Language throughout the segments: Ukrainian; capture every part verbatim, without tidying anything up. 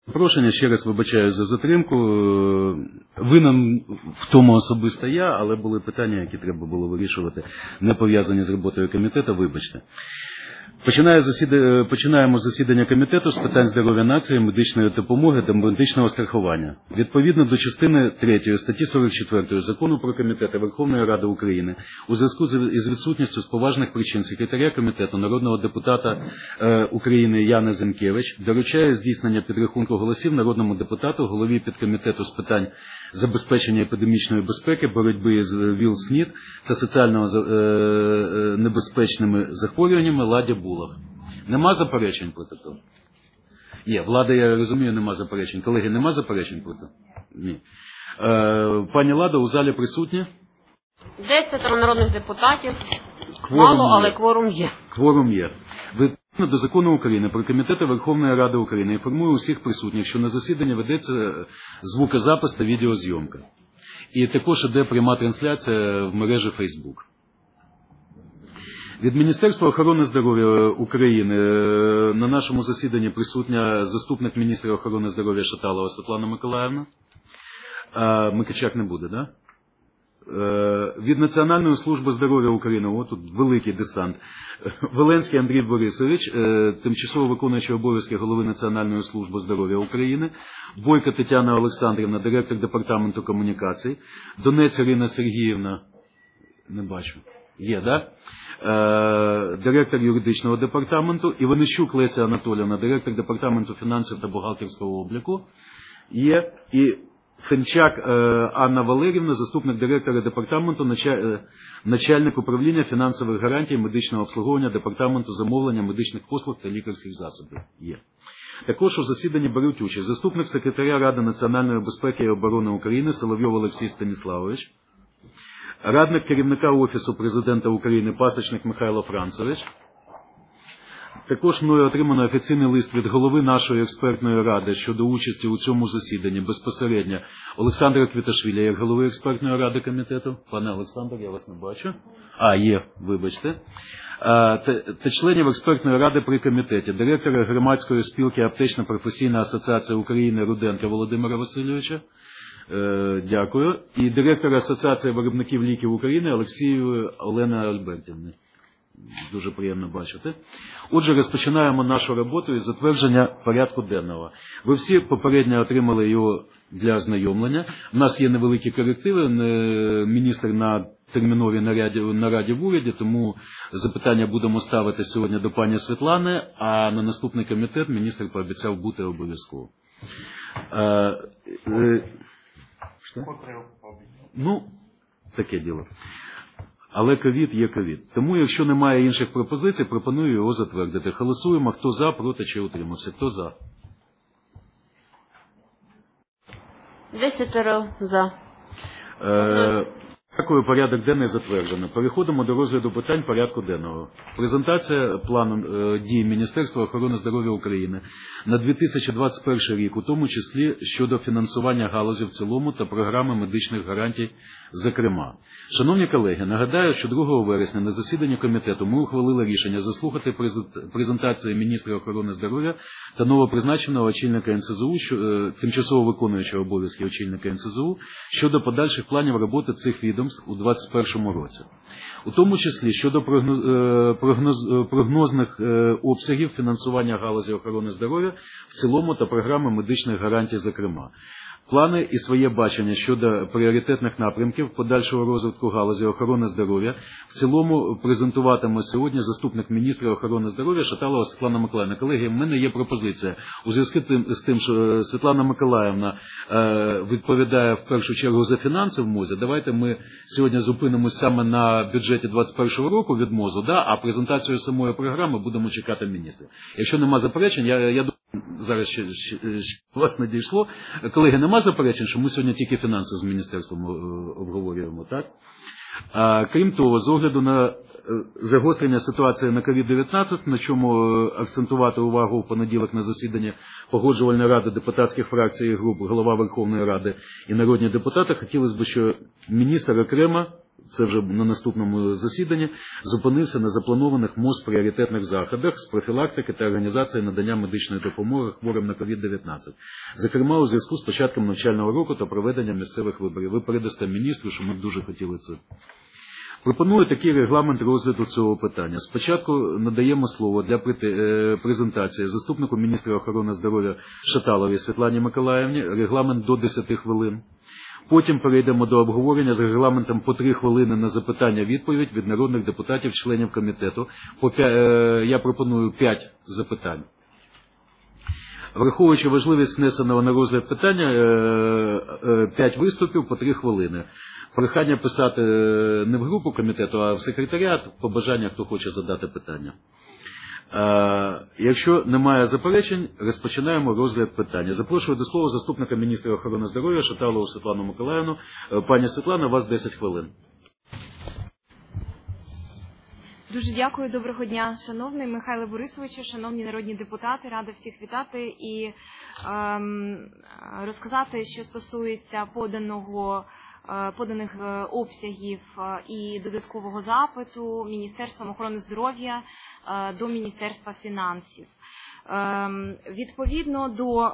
Запрошення, ще раз вибачаю за затримку. Винен в тому особисто я, але були питання, які треба було вирішувати, не пов'язані з роботою комітету, вибачте. Починає засіда... Починаємо засідання комітету з питань здоров'я нації, медичної допомоги та медичного страхування. Відповідно до частини третьої статті сорок четвертої Закону про комітети Верховної Ради України, у зв'язку із відсутністю з поважних причин секретаря комітету народного депутата е, України Яни Зінкевич доручає здійснення підрахунку голосів народному депутату, голові підкомітету з питань забезпечення епідемічної безпеки, боротьби з ВІЛ-СНІД та соціально е, е, небезпечними захворюваннями Ладі Булах. Нема заперечень проти того? Є. Влада, я розумію, нема заперечень. Колеги, нема заперечень проти? Ні. Е, пані Лада, у залі присутні? Десятеро народних депутатів. Кворум Мало, є. але кворум є. Кворум є. Відповідно до Закону України про комітети Верховної Ради України інформую усіх присутніх, що на засіданні ведеться звукозапис та відеозйомка. І також іде пряма трансляція в мережі Facebook. Від Міністерства охорони здоров'я України на нашому засіданні присутня заступник міністра охорони здоров'я Шаталова Світлана Миколаївна. Микичак не буде, так? Да? Від Національної служби здоров'я України, о, тут великий десант, Веленський Андрій Борисович, тимчасово виконуючий обов'язки голови Національної служби здоров'я України, Бойко Тетяна Олександрівна, директор департаменту комунікацій, Донець Ірина Сергіївна, не бачу, є, да? Директор юридичного департаменту, Іванищук Леся Анатоліївна, директор департаменту фінансів та бухгалтерського обліку, є, і Фенчак Анна Валерівна, заступник директора департаменту, начальник управління фінансових гарантій медичного обслуговування департаменту замовлення медичних послуг та лікарських засобів. Є. Також у засіданні беруть участь заступник секретаря Ради національної безпеки і оборони України Соловйов Олексій Станіславович, радник керівника Офісу Президента України Пасічник Михайло Францович. Також мною отримано офіційний лист від голови нашої експертної ради щодо участі у цьому засіданні безпосередньо Олександра Квіташвіля, як голови експертної ради комітету. Пане Олександр, я вас не бачу. А, є, вибачте. Та, та членів експертної ради при комітеті, директора громадської спілки Аптечна професійна асоціація України Руденка Володимира Васильовича. Е, дякую. І директора Асоціації виробників ліків України Олексію Олени Альбертівни. Дуже приємно бачити. Отже, розпочинаємо нашу роботу із затвердження порядку денного. Ви всі попередньо отримали його для ознайомлення. У нас є невеликі корективи. Міністр на терміновій нараді, нараді в уряді, тому запитання будемо ставити сьогодні до пані Світлани, а на наступний комітет міністр пообіцяв бути обов'язково. Е, е, ну, таке діло. Але ковід є ковід. Тому, якщо немає інших пропозицій, пропоную його затвердити. Голосуємо, хто за, проти чи утримався. Хто за? Десятеро за. Е, Дякую, порядок денний затверджено. Переходимо до розгляду питань порядку денного. Презентація плану е, дій Міністерства охорони здоров'я України на дві тисячі двадцять перший рік, у тому числі щодо фінансування галузі в цілому та програми медичних гарантій, зокрема. Шановні колеги, нагадаю, що другого вересня на засіданні комітету ми ухвалили рішення заслухати презентацію міністра охорони здоров'я та новопризначеного очільника ен ес зе у, що, е, тимчасово виконуючого обов'язки очільника ен ес зе у, щодо подальших планів роботи цих відомств у двадцять першому році. У тому числі щодо прогноз, прогноз, прогнозних обсягів фінансування галузі охорони здоров'я в цілому та програми медичних гарантій, зокрема. Плани і своє бачення щодо пріоритетних напрямків подальшого розвитку галузі охорони здоров'я в цілому презентуватиме сьогодні заступник міністра охорони здоров'я Шаталова Світлана Миколаївна. Колеги, в мене є пропозиція. У зв'язку з тим, що Світлана Миколаївна е, відповідає в першу чергу за фінанси в МОЗі, давайте ми сьогодні зупинимося саме на бюджеті двадцять першого року від МОЗу, да, а презентацію самої програми будемо чекати міністра. Якщо нема заперечень, я, я думаю, зараз ще, ще, ще вас не дійшло. Колеги, нема заперечень, що ми сьогодні тільки фінанси з міністерством обговорюємо, так? А, крім того, з огляду на загострення ситуації на ковід дев'ятнадцять, на чому акцентувати увагу в понеділок на засіданні Погоджувальної ради депутатських фракцій і груп, голова Верховної Ради і народні депутати, хотілося б, що міністр окремо це вже на наступному засіданні, зупинився на запланованих МОЗ пріоритетних заходах з профілактики та організації надання медичної допомоги хворим на ковід дев'ятнадцять. Зокрема, у зв'язку з початком навчального року та проведенням місцевих виборів. Ви передасте міністру, що ми б дуже хотіли це. Пропоную такий регламент розгляду цього питання. Спочатку надаємо слово для презентації заступнику міністра охорони здоров'я Шаталовій Світлані Миколаївні, регламент до десяти хвилин. Потім перейдемо до обговорення з регламентом по три хвилини на запитання-відповідь від народних депутатів, членів комітету. По п'ять, я пропоную п'ять запитань. Враховуючи важливість внесеного на розгляд питання, п'ять виступів по три хвилини. Прохання писати не в групу комітету, а в секретаріат, по бажанню, хто хоче задати питання. Якщо немає заперечень, розпочинаємо розгляд питання. Запрошую до слова заступника міністра охорони здоров'я Шаталову Світлану Миколаївну. Пані Світлана, у вас десять хвилин. Дуже дякую. Доброго дня, шановний Михайло Борисовичу, шановні народні депутати. Рада всіх вітати і ем, розказати, що стосується поданого поданих обсягів і додаткового запиту Міністерством охорони здоров'я до Міністерства фінансів. Відповідно до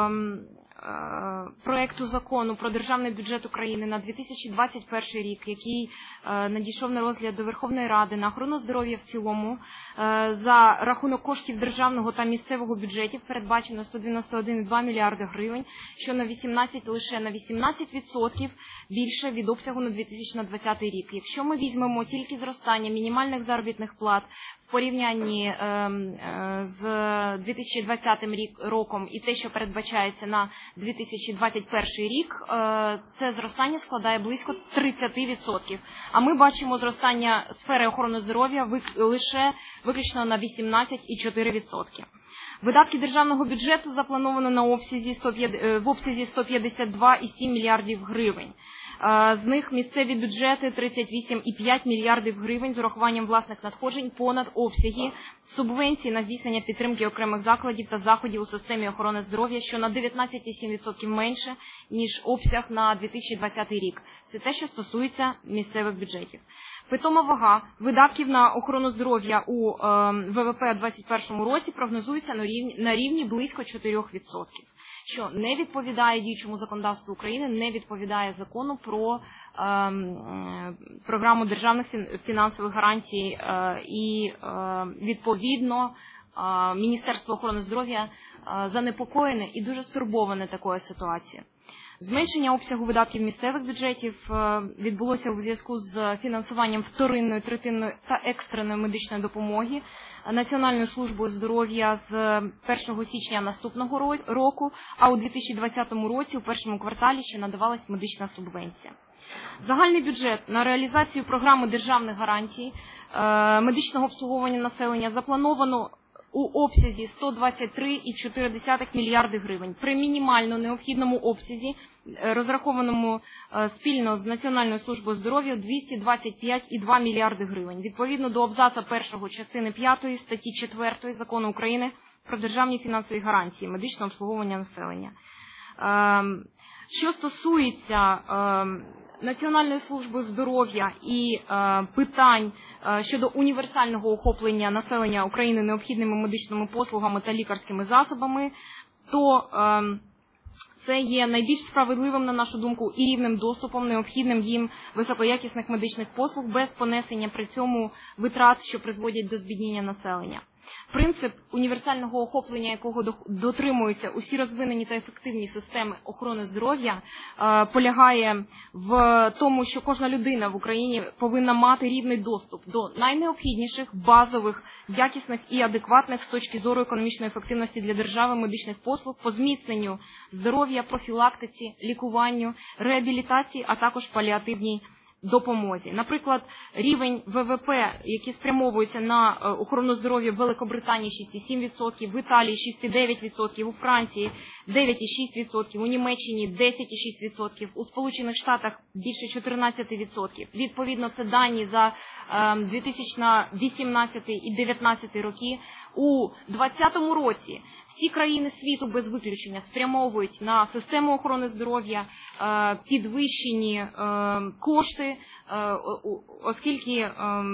проекту закону про державний бюджет України на дві тисячі двадцять перший рік, який надійшов на розгляд до Верховної Ради на охорону здоров'я в цілому, за рахунок коштів державного та місцевого бюджетів передбачено сто дев'яносто один цілих два мільярди гривень, що на вісімнадцять, лише на вісімнадцять відсотків більше від обсягу на дві тисячі двадцятий рік. Якщо ми візьмемо тільки зростання мінімальних заробітних плат в порівнянні з дві тисячі двадцятим роком і те, що передбачається на дві тисячі двадцять перший рік, це зростання складає близько тридцять відсотків. А ми бачимо зростання сфери охорони здоров'я лише виключно на вісімнадцять цілих чотири десятих відсотка. Видатки державного бюджету заплановано на обсязі в обсязі сто п'ятдесят два цілих сім мільярдів гривень. З них місцеві бюджети тридцять вісім цілих п'ять мільярдів гривень з урахуванням власних надходжень понад обсяги субвенцій на здійснення підтримки окремих закладів та заходів у системі охорони здоров'я, що на дев'ятнадцять цілих сім відсотків менше, ніж обсяг на дві тисячі двадцятий рік. Це те, що стосується місцевих бюджетів. Питома вага видатків на охорону здоров'я у ВВП у двадцять першому році прогнозується на рівні, на рівні близько чотирьох відсотків, що не відповідає діючому законодавству України, не відповідає закону про е, програму державних фінансових гарантій е, і е, відповідно е, Міністерство охорони здоров'я е, занепокоєне і дуже стурбоване такою ситуацією. Зменшення обсягу видатків місцевих бюджетів відбулося у зв'язку з фінансуванням вторинної, третинної та екстреної медичної допомоги Національною службою здоров'я з першого січня наступного року, а у дві тисячі двадцятому році у першому кварталі ще надавалась медична субвенція. Загальний бюджет на реалізацію програми державних гарантій медичного обслуговування населення заплановано у обсязі сто двадцять три цілих чотири десятих мільярди гривень. При мінімально необхідному обсязі, розрахованому спільно з Національною службою здоров'я, двісті двадцять п'ять цілих два мільярди гривень. Відповідно до абзаца першого частини п'ятої статті четвертої Закону України про державні фінансові гарантії медичного обслуговування населення. Що стосується Національної служби здоров'я і е, питань е, щодо універсального охоплення населення України необхідними медичними послугами та лікарськими засобами, то е, це є найбільш справедливим, на нашу думку, і рівним доступом, необхідним їм високоякісних медичних послуг без понесення при цьому витрат, що призводять до збідніння населення. Принцип універсального охоплення, якого дотримуються усі розвинені та ефективні системи охорони здоров'я, полягає в тому, що кожна людина в Україні повинна мати рівний доступ до найнеобхідніших, базових, якісних і адекватних з точки зору економічної ефективності для держави медичних послуг по зміцненню здоров'я, профілактиці, лікуванню, реабілітації, а також паліативній допомозі. Наприклад, рівень ВВП, який спрямовується на охорону здоров'я в Великобританії шість цілих сім десятих відсотка, в Італії шість цілих дев'ять десятих відсотка, у Франції дев'ять цілих шість десятих відсотка, у Німеччині десять цілих шість десятих відсотка, у Сполучених Штатах більше чотирнадцять відсотків. Відповідно, це дані за дві тисячі вісімнадцятий і дві тисячі дев'ятнадцятий роки. У двадцятому році Всі країни світу без виключення спрямовують на систему охорони здоров'я підвищені кошти, оскільки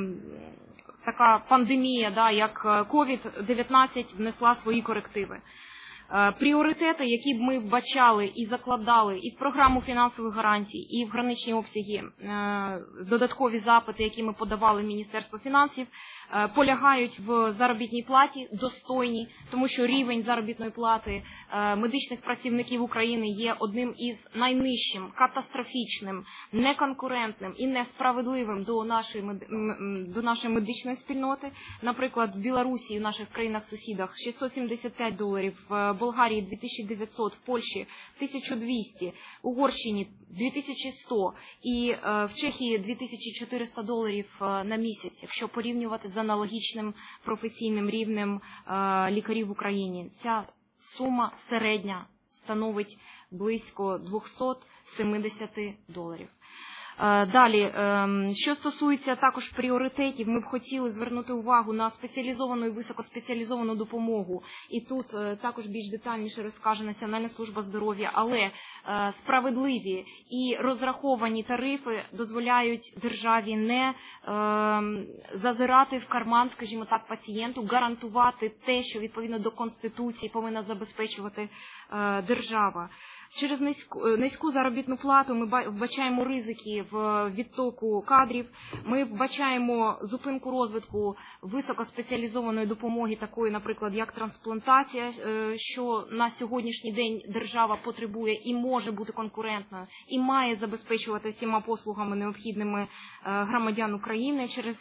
така пандемія, да, як ковід дев'ятнадцять, внесла свої корективи. Пріоритети, які б ми вбачали і закладали і в програму фінансових гарантій, і в граничні обсяги, додаткові запити, які ми подавали в Міністерство фінансів, полягають в заробітній платі достойній, тому що рівень заробітної плати медичних працівників України є одним із найнижчим, катастрофічним, неконкурентним і несправедливим до нашої, до нашої медичної спільноти. Наприклад, в Білорусі і в наших країнах-сусідах шістсот сімдесят п'ять доларів, в Болгарії дві тисячі дев'ятсот, в Польщі тисяча двісті, в Угорщині дві тисячі сто і в Чехії дві тисячі чотириста доларів на місяць, якщо порівнювати з аналогічним професійним рівнем лікарів в Україні. Ця сума середня становить близько двісті сімдесят доларів. Далі, що стосується також пріоритетів, ми б хотіли звернути увагу на спеціалізовану і високоспеціалізовану допомогу. І тут також більш детальніше розкаже Національна служба здоров'я, але справедливі і розраховані тарифи дозволяють державі не зазирати в карман, скажімо так, пацієнту, гарантувати те, що відповідно до Конституції повинна забезпечувати держава. Через низьку, низьку заробітну плату ми вбачаємо ризики в відтоку кадрів, ми вбачаємо зупинку розвитку високоспеціалізованої допомоги, такої, наприклад, як трансплантація, що на сьогоднішній день держава потребує і може бути конкурентною, і має забезпечувати всіма послугами необхідними громадян України. Через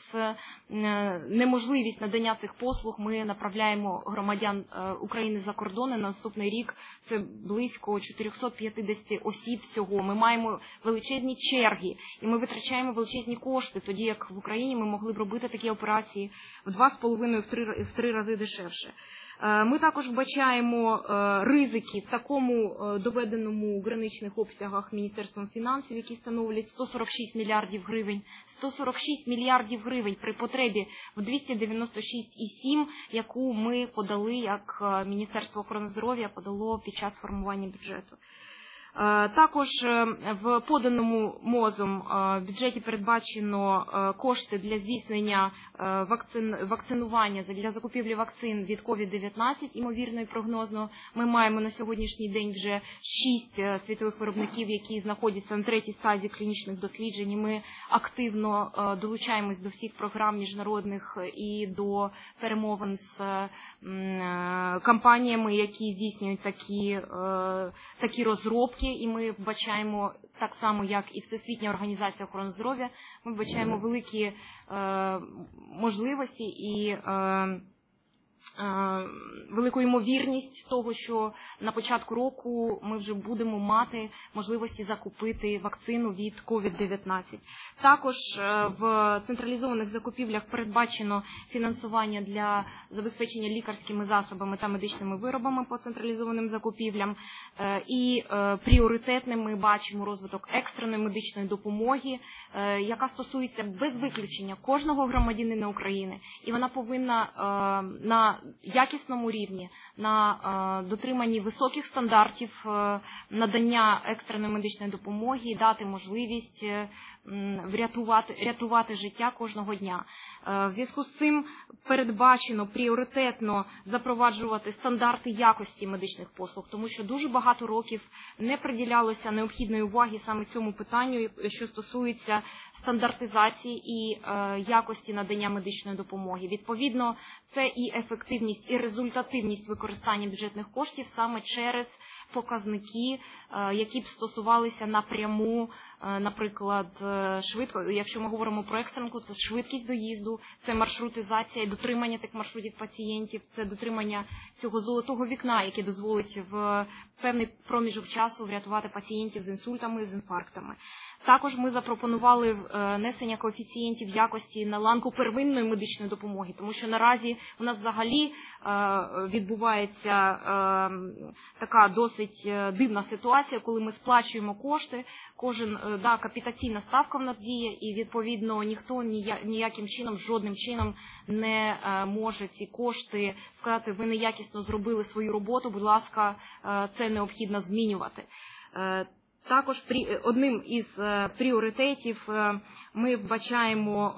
неможливість надання цих послуг ми направляємо громадян України за кордони. На наступний рік це близько чотириста п'ятдесят осіб всього. Ми маємо величезні черги, і ми витрачаємо величезні кошти, тоді як в Україні ми могли б робити такі операції в два з половиною, в три рази дешевше. Ми також вбачаємо ризики в такому доведеному в граничних обсягах Міністерством фінансів, які становлять сто сорок шість мільярдів гривень. сто сорок шість мільярдів гривень при потребі в двісті дев'яносто шість цілих сім, яку ми подали, як Міністерство охорони здоров'я подало під час формування бюджету. Також в поданому МОЗом бюджеті передбачено кошти для здійснення вакцин, вакцинування, для закупівлі вакцин від ковід дев'ятнадцять, імовірно і прогнозно. Ми маємо на сьогоднішній день вже шість світових виробників, які знаходяться на третій стадії клінічних досліджень. І ми активно долучаємось до всіх програм міжнародних і до перемовин з компаніями, які здійснюють такі, такі розробки. І ми вбачаємо, так само як і Всесвітня організація охорони здоров'я, ми вбачаємо великі е, можливості і е, велику ймовірність того, що на початку року ми вже будемо мати можливості закупити вакцину від ковід дев'ятнадцять. Також в централізованих закупівлях передбачено фінансування для забезпечення лікарськими засобами та медичними виробами по централізованим закупівлям. І пріоритетним ми бачимо розвиток екстреної медичної допомоги, яка стосується без виключення кожного громадянина України. І вона повинна на якісному рівні, на е, дотриманні високих стандартів е, надання екстреної медичної допомоги, дати можливість е, врятувати, рятувати життя кожного дня. Е, в зв'язку з цим передбачено пріоритетно запроваджувати стандарти якості медичних послуг, тому що дуже багато років не приділялося необхідної уваги саме цьому питанню, що стосується стандартизації і е, якості надання медичної допомоги. Відповідно, це і ефективність, і результативність використання бюджетних коштів саме через показники, е, які б стосувалися напряму, е, наприклад, е, швидко, якщо ми говоримо про екстренку, це швидкість доїзду, це маршрутизація і дотримання тих маршрутів пацієнтів, це дотримання цього золотого вікна, яке дозволить в певний проміжок часу врятувати пацієнтів з інсультами, з інфарктами. Також ми запропонували внесення коефіцієнтів якості на ланку первинної медичної допомоги, тому що наразі у нас взагалі відбувається така досить досить дивна ситуація, коли ми сплачуємо кошти, кожен, да, капітаційна ставка в нас діє, і відповідно ніхто ніяким чином, жодним чином не може ці кошти сказати, ви неякісно зробили свою роботу, будь ласка, це необхідно змінювати. Також одним із пріоритетів ми вбачаємо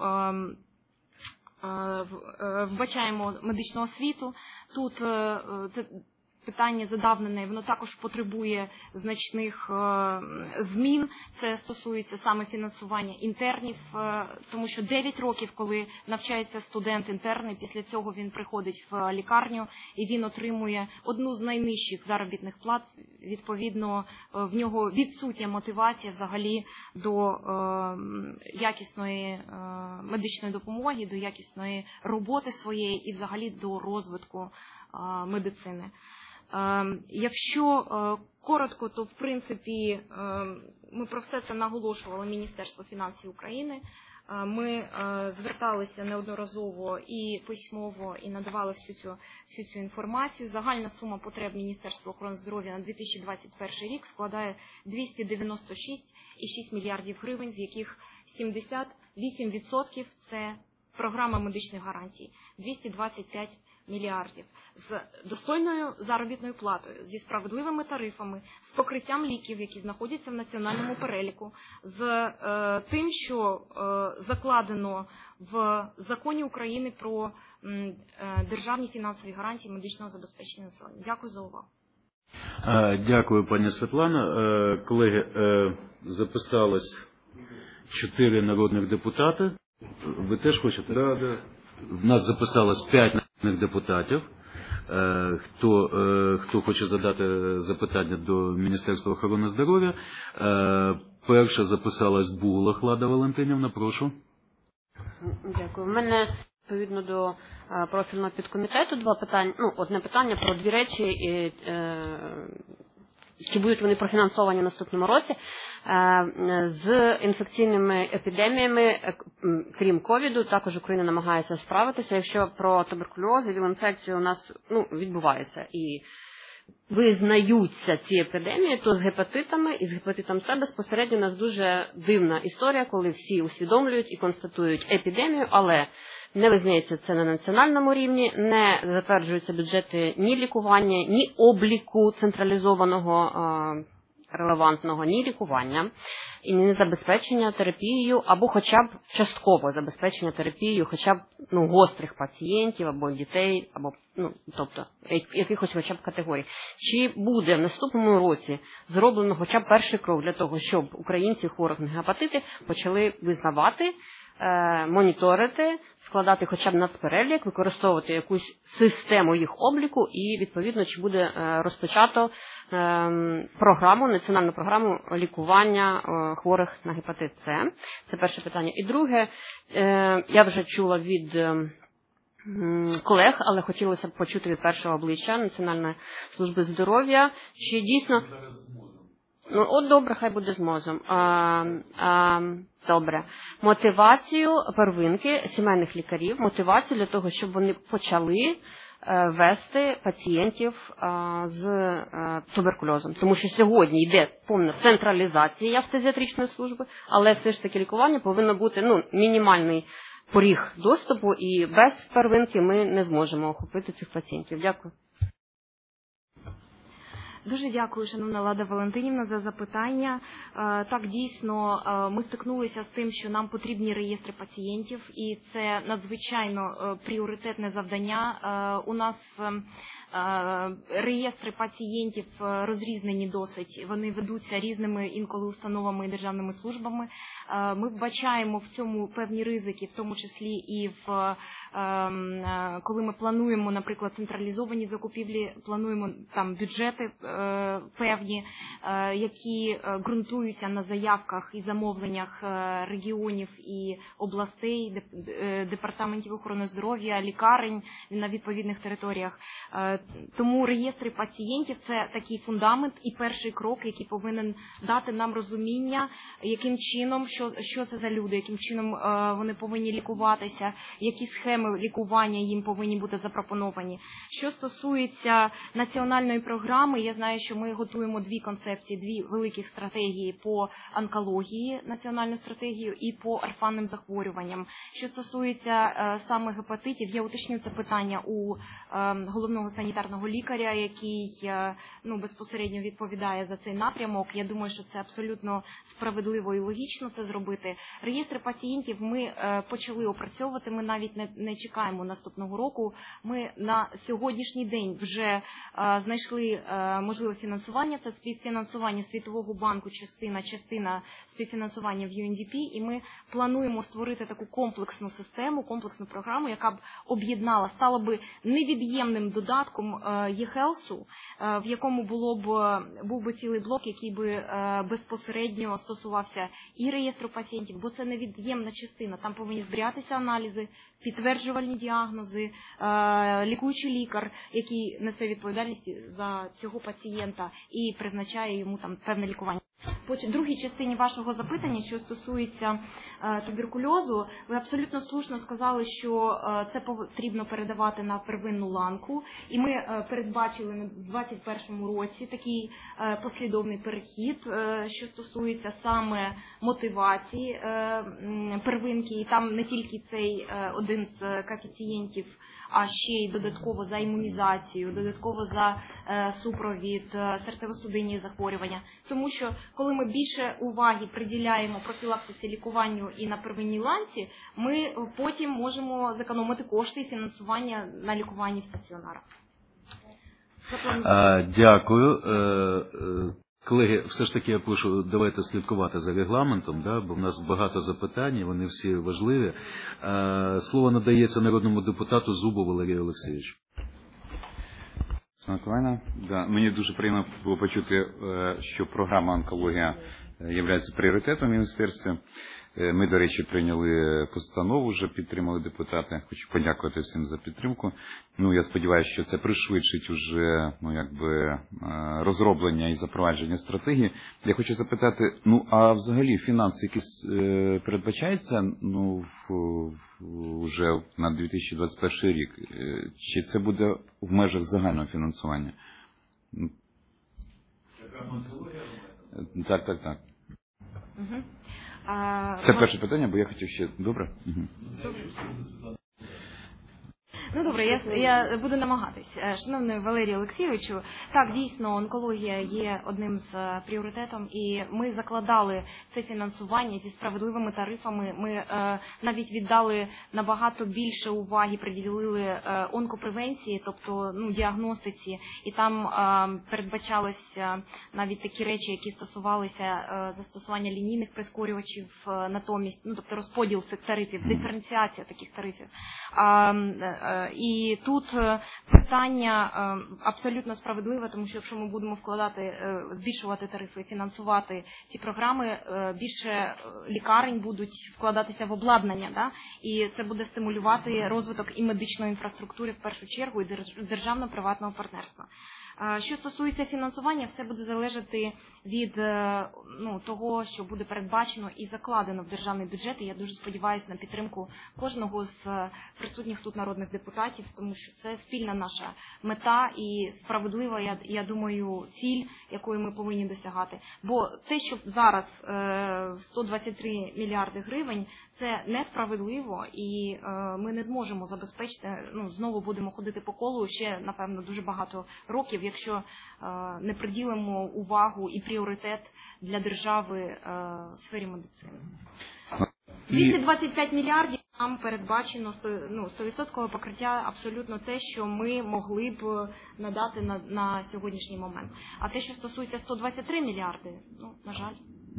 вбачаємо медичну освіту. Тут це питання задавнене, воно також потребує значних змін. Це стосується саме фінансування інтернів, тому що дев'ять років, коли навчається студент інтерни, після цього він приходить в лікарню і він отримує одну з найнижчих заробітних плат. Відповідно, в нього відсутня мотивація взагалі до якісної медичної допомоги, до якісної роботи своєї і взагалі до розвитку медицини. Якщо коротко, то в принципі ми про все це наголошували Міністерство фінансів України. Ми зверталися неодноразово і письмово, і надавали всю цю, всю цю інформацію. Загальна сума потреб Міністерства охорони здоров'я на дві тисячі двадцять перший рік складає двісті дев'яносто шість цілих шість мільярдів гривень, з яких сімдесят вісім відсотків – це програма медичних гарантій, двісті двадцять п'ять мільярдів, з достойною заробітною платою, зі справедливими тарифами, з покриттям ліків, які знаходяться в національному переліку, з е, тим, що е, закладено в законі України про е, державні фінансові гарантії медичного забезпечення населення. Дякую за увагу. Дякую, пані Світлана. Колеги, записалось чотири народних депутати. Ви теж хочете? Да, да. В нас записалось п'ять народних депутатів. Хто, хто хоче задати запитання до Міністерства охорони здоров'я. Перша записалась Буглах Лада Валентинівна, прошу. Дякую. У мене відповідно до профільного підкомітету два питання. Ну, одне питання про дві речі. І, е, чи будуть вони профінансовані в наступному році, з інфекційними епідеміями, крім ковіду, також Україна намагається справитися, якщо про туберкульоз і віл-інфекцію у нас ну, відбувається і визнаються ці епідемії, то з гепатитами і з гепатитом С безпосередньо у нас дуже дивна історія, коли всі усвідомлюють і констатують епідемію, але не визнається це на національному рівні, не затверджуються бюджети ні лікування, ні обліку централізованого релевантного, ні лікування, і не забезпечення терапією, або хоча б частково забезпечення терапією хоча б ну, гострих пацієнтів, або дітей, або ну, тобто якихось хоча б категорій. Чи буде в наступному році зроблено хоча б перший крок для того, щоб українці хворих на гепатити почали визнавати, моніторити, складати хоча б нацперелік, використовувати якусь систему їх обліку і, відповідно, чи буде розпочато програму, національну програму лікування хворих на гепатит С. Це перше питання. І друге, я вже чула від колег, але хотілося б почути від першого обличчя Національної служби здоров'я, чи дійсно... Ну, от добре, хай буде з мозом. А, а, добре. Мотивацію первинки сімейних лікарів, мотивацію для того, щоб вони почали а, вести пацієнтів а, з а, туберкульозом. Тому що сьогодні йде повна централізація фтизіатричної служби, але все ж таки лікування повинно бути ну, мінімальний поріг доступу, і без первинки ми не зможемо охопити цих пацієнтів. Дякую. Дуже дякую, шановна Лада Валентинівна, за запитання. Так, дійсно, ми стикнулися з тим, що нам потрібні реєстри пацієнтів, і це надзвичайно пріоритетне завдання. У нас реєстри пацієнтів розрізнені досить, вони ведуться різними інколи установами і державними службами. Ми вбачаємо в цьому певні ризики, в тому числі і в коли ми плануємо, наприклад, централізовані закупівлі, плануємо там бюджети певні, які ґрунтуються на заявках і замовленнях регіонів і областей, департаментів охорони здоров'я, лікарень на відповідних територіях. Тому реєстри пацієнтів – це такий фундамент і перший крок, який повинен дати нам розуміння, яким чином, що, що це за люди, яким чином вони повинні лікуватися, які схеми лікування їм повинні бути запропоновані. Що стосується національної програми, я знаю, що ми готуємо дві концепції, дві великі стратегії по онкології, національну стратегію, і по орфанним захворюванням. Що стосується саме гепатитів, я уточню це питання у головного санітарного лікаря, який ну, безпосередньо відповідає за цей напрямок. Я думаю, що це абсолютно справедливо і логічно це зробити. Реєстри пацієнтів ми почали опрацьовувати, ми навіть не, не чекаємо наступного року. Ми на сьогоднішній день вже знайшли можливе фінансування, це співфінансування Світового банку, частина, частина співфінансування в ю ен ді пі, і ми плануємо створити таку комплексну систему, комплексну програму, яка б об'єднала, стала би невід'ємним додатком e-Health, в якому було б, був би цілий блок, який би безпосередньо стосувався і реєстру пацієнтів, бо це невід'ємна частина. Там повинні зберігатися аналізи, підтверджувальні діагнози, лікуючий лікар, який несе відповідальність за цього пацієнта і призначає йому там певне лікування. По другій частині вашого запитання, що стосується е, туберкульозу, ви абсолютно слушно сказали, що е, це потрібно передавати на первинну ланку, і ми е, передбачили на двадцять першому році такий е, послідовний перехід, е, що стосується саме мотивації е, первинки, і там не тільки цей е, один з коефіцієнтів, а ще й додатково за імунізацію, додатково за е, супровід, е, серцево-судинні захворювання. Тому що коли ми більше уваги приділяємо профілактиці, лікуванню і на первинній ланці, ми потім можемо зекономити кошти і фінансування на лікуванні в стаціонарах. А, дякую. Колеги, все ж таки я прошу, давайте слідкувати за регламентом, да, бо в нас багато запитань, вони всі важливі. Слово надається народному депутату Зубову Валерію Олексійовичу. Миколаївна, да, мені дуже приємно було почути, що програма онкологія є пріоритетом в міністерстві. Ми, до речі, прийняли постанову, вже підтримали депутати. Хочу подякувати всім за підтримку. Ну, я сподіваюся, що це пришвидшить уже, ну, якби, розроблення і запровадження стратегії. Я хочу запитати, ну, а взагалі фінанси якісь е, передбачаються, ну, в, в, вже на дві тисячі двадцять перший рік? Чи це буде в межах загального фінансування? Так, так, так. Угу. Це перше питання, бо я хотів ще... Добре? Угу. Ну, добре, я, я буду намагатись. Шановний Валерію Олексійовичу, так, дійсно, онкологія є одним з пріоритетом, і ми закладали це фінансування зі справедливими тарифами. Ми е, навіть віддали набагато більше уваги, приділили е, онкопревенції, тобто, ну, діагностиці, і там е, передбачалися навіть такі речі, які стосувалися е, застосування лінійних прискорювачів е, натомість, ну, тобто розподіл цих тарифів, диференціація таких тарифів. Е, е, І тут питання абсолютно справедливе, тому що якщо ми будемо вкладати, збільшувати тарифи, фінансувати ці програми, більше лікарень будуть вкладатися в обладнання, да? І це буде стимулювати розвиток і медичної інфраструктури в першу чергу, і державно-приватного партнерства. Що стосується фінансування, все буде залежати від, ну, того, що буде передбачено і закладено в державний бюджет. І я дуже сподіваюся на підтримку кожного з присутніх тут народних депутатів, тому що це спільна наша мета і справедлива, я, я думаю, ціль, якої ми повинні досягати. Бо те, що зараз сто двадцять три мільярди гривень, це несправедливо, і е, ми не зможемо забезпечити, ну, знову будемо ходити по колу ще, напевно, дуже багато років, якщо е, не приділимо увагу і пріоритет для держави е, в сфері медицини. двісті двадцять п'ять мільярдів нам передбачено, ну, сто відсотків покриття абсолютно те, що ми могли б надати на, на сьогоднішній момент. А те, що стосується сто двадцять три мільярди, ну, на жаль.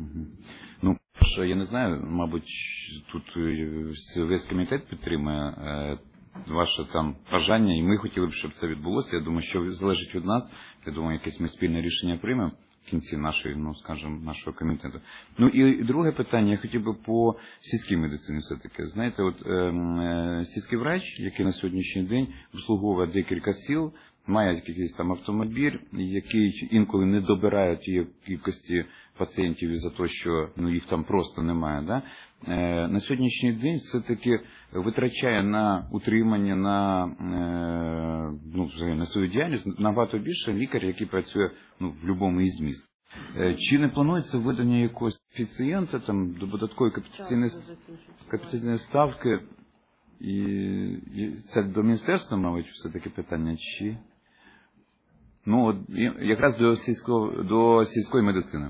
Ну, я не знаю, мабуть, тут весь комітет підтримує ваше там бажання, і ми хотіли б, щоб це відбулося. Я думаю, що залежить від нас. Я думаю, якесь ми спільне рішення приймемо в кінці нашої, ну, скажімо, нашого комітету. Ну, і друге питання, я хотів би по сільській медицині все-таки. Знаєте, от е, е, сільський врач, який на сьогоднішній день обслуговує декілька сіл, мають якийсь там автомобіль, який інколи не добирає тієї кількості пацієнтів із-за того, що ну, їх там просто немає. Да? Е, на сьогоднішній день все-таки витрачає на утримання, на, е, ну, на свою діяльність набагато більше лікар, який працює ну, в будь-якому із міст. Е, чи не планується введення якогось коефіцієнта, там, до додаткової капітаційної, капітаційної ставки? І, і це до міністерства, мабуть, все-таки питання, чи... Ну, от, якраз до, сільського, до сільської медицини.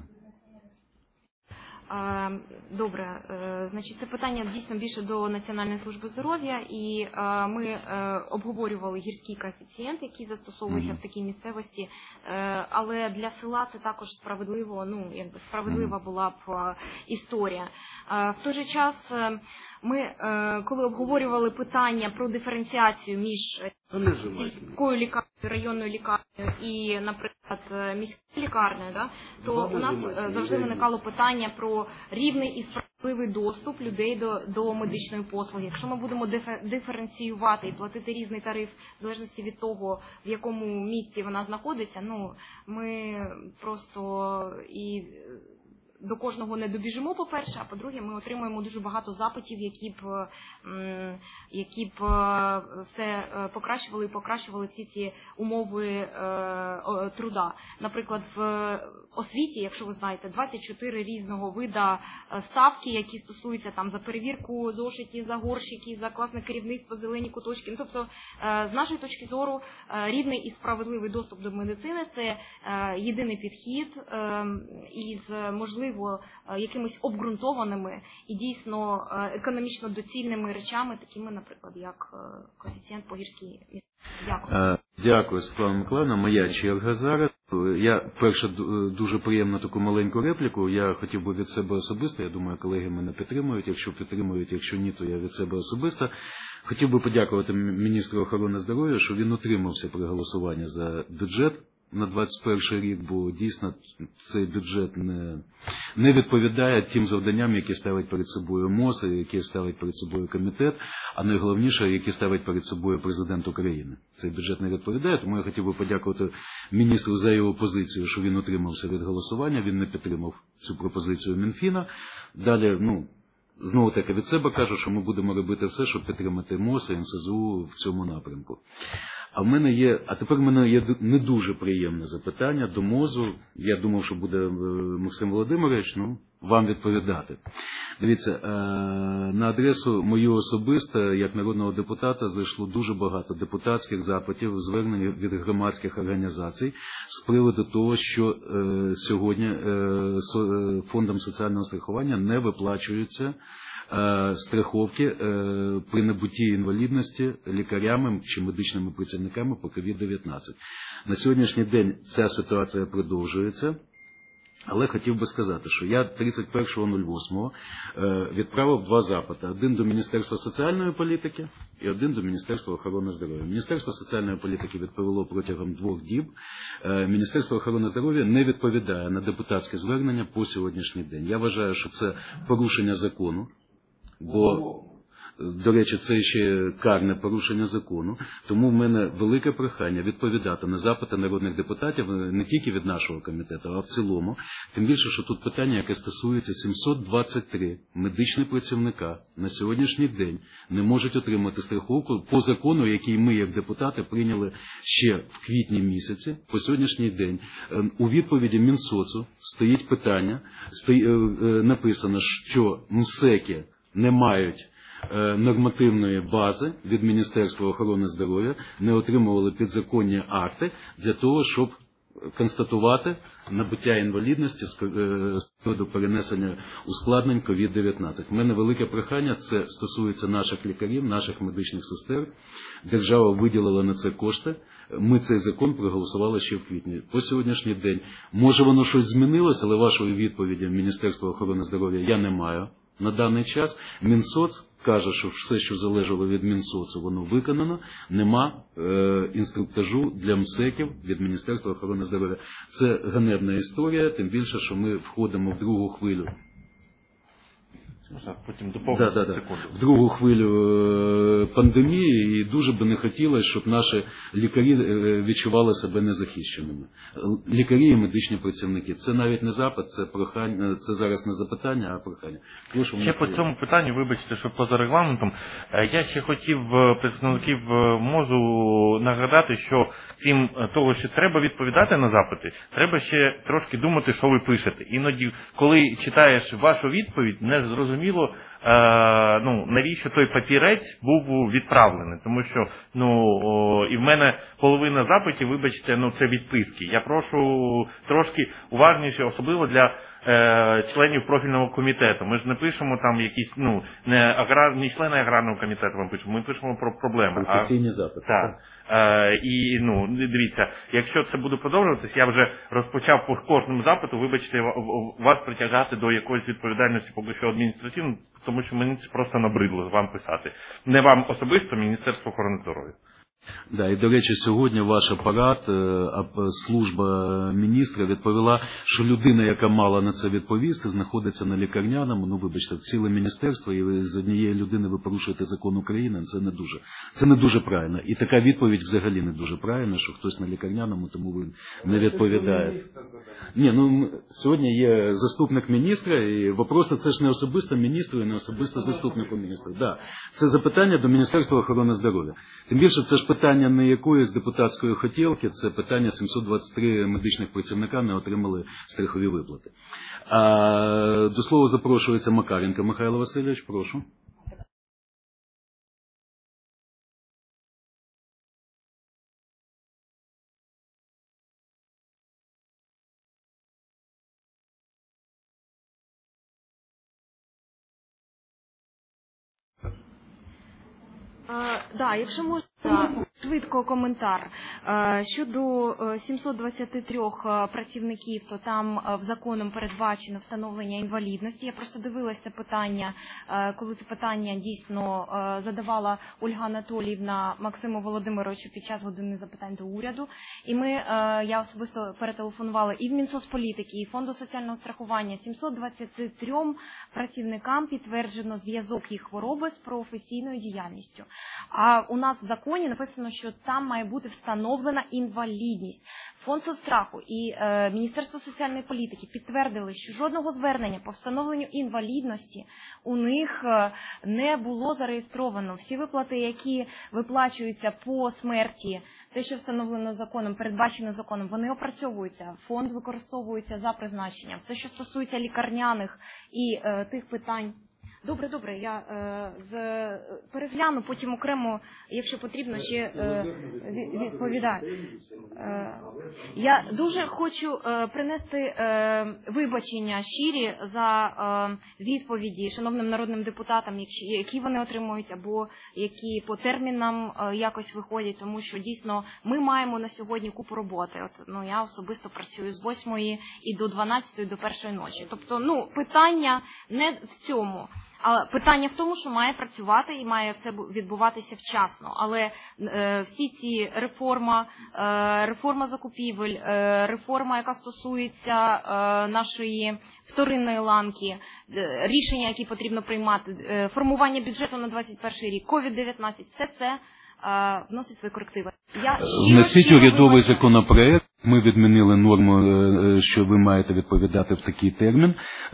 Добре, значить, це питання дійсно більше до Національної служби здоров'я, і ми обговорювали гірський коефіцієнт, який застосовується mm-hmm. в такій місцевості, але для села це також справедливо, ну, якби справедлива була б історія. В той же час ми, коли обговорювали питання про диференціацію між сільською лікарнею, районною лікарнею і, наприклад, міською лікарнею, да, то у нас завжди виникало питання про рівний і справедливий доступ людей до, до медичної послуги. Якщо ми будемо диференціювати і платити різний тариф в залежності від того, в якому місці вона знаходиться, ну, ми просто і до кожного не добіжимо, по-перше, а по-друге, ми отримуємо дуже багато запитів, які б, які б все покращували і покращували всі ці умови труда. Наприклад, в освіті, якщо ви знаєте, двадцять чотири різного вида ставки, які стосуються там за перевірку зошитів, за горщики, за класне керівництво, зелені куточки. Ну, тобто, з нашої точки зору, рівний і справедливий доступ до медицини – це єдиний підхід із можливістю якимись обґрунтованими і дійсно економічно доцільними речами, такими, наприклад, як коефіцієнт по гірській місцевості. Дякую. Дякую, Світлана Миколаївна. Моя черга зараз. Я, перше, дуже приємно таку маленьку репліку. Я хотів би від себе особисто, я думаю, колеги мене підтримують. Якщо підтримують, якщо ні, то я від себе особисто. Хотів би подякувати міністру охорони здоров'я, що він утримався при голосуванні за бюджет на двадцять перший рік, бо дійсно цей бюджет не, не відповідає тим завданням, які ставить перед собою МОЗ, які ставить перед собою комітет, а найголовніше, які ставить перед собою президент України. Цей бюджет не відповідає, тому я хотів би подякувати міністру за його позицію, що він утримався від голосування, він не підтримав цю пропозицію Мінфіна. Далі, ну, знову таки від себе кажу, що ми будемо робити все, щоб підтримати МОЗ і ен ес зе у в цьому напрямку. А в мене є, а тепер в мене є не дуже приємне запитання до МОЗу. Я думав, що буде Максим Володимирович, ну, вам відповідати. Дивіться, на адресу мою особисто, як народного депутата, зайшло дуже багато депутатських запитів, звернень від громадських організацій з приводу того, що сьогодні Фондом соціального страхування не виплачуються страховки при набутті інвалідності лікарями чи медичними працівниками по ковід дев'ятнадцять. На сьогоднішній день ця ситуація продовжується. Але хотів би сказати, що я тридцять першого восьмого відправив два запити. Один до Міністерства соціальної політики і один до Міністерства охорони здоров'я. Міністерство соціальної політики відповіло протягом двох діб. Міністерство охорони здоров'я не відповідає на депутатське звернення по сьогоднішній день. Я вважаю, що це порушення закону, бо, до речі, це ще карне порушення закону. Тому в мене велике прохання відповідати на запити народних депутатів не тільки від нашого комітету, а в цілому. Тим більше, що тут питання, яке стосується сімсот двадцять три медичні працівника на сьогоднішній день не можуть отримати страховку по закону, який ми, як депутати, прийняли ще в квітні місяці. По сьогоднішній день у відповіді Мінсоцу стоїть питання, стої, написано, що МСЕКи не мають нормативної бази від Міністерства охорони здоров'я, не отримували підзаконні акти для того, щоб констатувати набуття інвалідності з приводу перенесення ускладнень ковід дев'ятнадцять. У мене велике прохання, це стосується наших лікарів, наших медичних сестер. Держава виділила на це кошти. Ми цей закон проголосували ще в квітні. По сьогоднішній день, може воно щось змінилося, але вашої відповіді Міністерства охорони здоров'я я не маю. На даний час Мінсоц каже, що все, що залежало від Мінсоцу, воно виконано, нема е, інструктажу для МСЕКів від Міністерства охорони здоров'я. Це ганебна історія, тим більше, що ми входимо в другу хвилю Можна потім доповнити да, да, секунду. В другу хвилю пандемії, і дуже би не хотілося, щоб наші лікарі відчували себе незахищеними. Лікарі і медичні працівники. Це навіть не запит, це прохання, це зараз не запитання, а прохання. Прошу, ще по цьому питанню, вибачте, що поза регламентом, я ще хотів представників МОЗу нагадати, що крім того, що треба відповідати на запити, треба ще трошки думати, що ви пишете. Іноді, коли читаєш вашу відповідь, не зрозуміло, Е, ну, навіщо той папірець був відправлений. Тому що, ну, о, і в мене половина запитів, вибачте, ну, це відписки. Я прошу трошки уважніше, особливо для е, членів профільного комітету. Ми ж не пишемо там якісь, ну, не, аграр, не члени аграрного комітету вам пишемо, ми пишемо про проблеми. Професійні запити. Так. Е, і, ну, дивіться, якщо це буде продовжуватись, я вже розпочав по кожному запиту, вибачте, вас притягати до якоїсь відповідальності, поки що адміністративно, тому що мені це просто набридло вам писати. Не вам особисто, Міністерство охорони здоров'я. Да, і, до речі, сьогодні ваш апарат, служба міністра відповіла, що людина, яка мала на це відповісти, знаходиться на лікарняному, ну, вибачте, ціле міністерство, і ви з однієї людини ви порушуєте закон України, це не дуже, це не дуже правильно. І така відповідь взагалі не дуже правильна, що хтось на лікарняному, тому ви не відповідаєте. Ні, ну, сьогодні є заступник міністра, і вопрос, це ж не особисто міністру і не особисто заступнику міністра. Да, це запитання до Міністерства охорони здоров'я. Тим більше, це ж питання не якоїсь депутатської хотілки, це питання сімсот двадцять три медичних працівника не отримали страхові виплати. А, до слова запрошується Макаренко Михайло Васильович, прошу. Так, да, якщо можна, швидко коментар. Щодо сімсот двадцяти трьох працівників, то там в законом передбачено встановлення інвалідності. Я просто дивилася це питання, коли це питання дійсно задавала Ольга Анатоліївна Максиму Володимировичу під час години запитань до уряду. І ми, я особисто перетелефонувала і в Мінсоцполітики, і Фонду соціального страхування. сімсот двадцяти трьом працівникам підтверджено зв'язок їх хвороби з професійною діяльністю. А у нас в законі написано, що там має бути встановлена інвалідність. Фонд соцстраху і е, Міністерство соціальної політики підтвердили, що жодного звернення по встановленню інвалідності у них е, не було зареєстровано. Всі виплати, які виплачуються по смерті, те, що встановлено законом, передбачено законом, вони опрацьовуються. Фонд використовується за призначенням. Все, що стосується лікарняних і е, тих питань. Добре, добре, я е, з, перегляну, потім окремо, якщо потрібно, ще е, відповідаю. Е, я дуже хочу е, принести е, вибачення щирі за е, відповіді шановним народним депутатам, які, які вони отримують, або які по термінам е, якось виходять, тому що дійсно ми маємо на сьогодні купу роботи. От, ну, я особисто працюю з восьмої і до дванадцятої, до першої ночі. Тобто, ну, питання не в цьому. Але питання в тому, що має працювати і має все відбуватися вчасно. Але е, всі ці реформа, е, реформа закупівель, е, реформа, яка стосується е, нашої вторинної ланки, е, рішення, які потрібно приймати, е, формування бюджету на двадцять перший рік, ковід дев'ятнадцять, все це е, вносить свої корективи. Я Внесіть урядовий законопроект. Ми відмінили норму, що ви маєте відповідати в такий термін.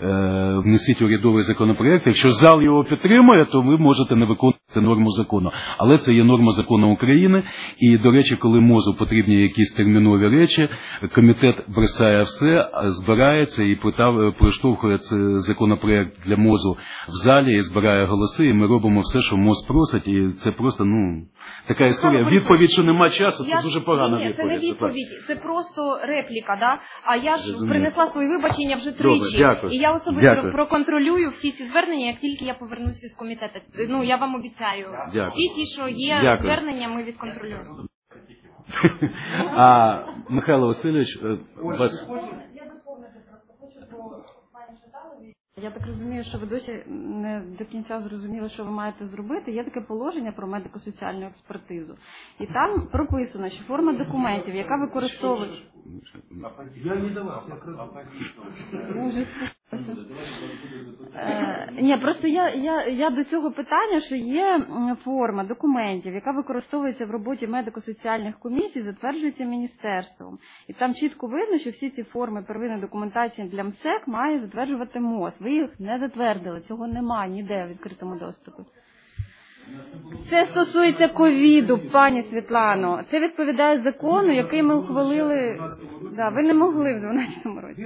Внесіть урядовий законопроект. Якщо зал його підтримує, то ви можете не виконувати норму закону. Але це є норма закону України. І, до речі, коли МОЗу потрібні якісь термінові речі, комітет бросає все, збирається і проштовхує цей законопроект для МОЗу в залі і збирає голоси. І ми робимо все, що МОЗ просить. І це просто, ну, така історія. Відповідь, що немає часу, це дуже погана відповідь. Це не відповідь, це просто репліка, да? А я ж Розумію. принесла свої вибачення вже тричі. Добре, і я особисто дякую. проконтролюю всі ці звернення, як тільки я повернуся з комітету. Ну, я вам обіцяю. Дякую. Всі ті, що є дякую. звернення, ми відконтролюємо. А, Михайло Васильович, вас... Я так розумію, що ви досі не до кінця зрозуміли, що ви маєте зробити. Є таке положення про медико-соціальну експертизу. І там прописано, що форма документів, яка використовує... Я не до вас, я Е, ні, просто я, я, я до цього питання, що є форма документів, яка використовується в роботі медико-соціальних комісій, затверджується міністерством. І там чітко видно, що всі ці форми первинної документації для МСЕК має затверджувати МОЗ. Ви їх не затвердили, цього немає ніде в відкритому доступі. Це стосується ковіду, пані Світлано. Це відповідає закону, який ми ухвалили. Да, ви не могли в дванадцятому році.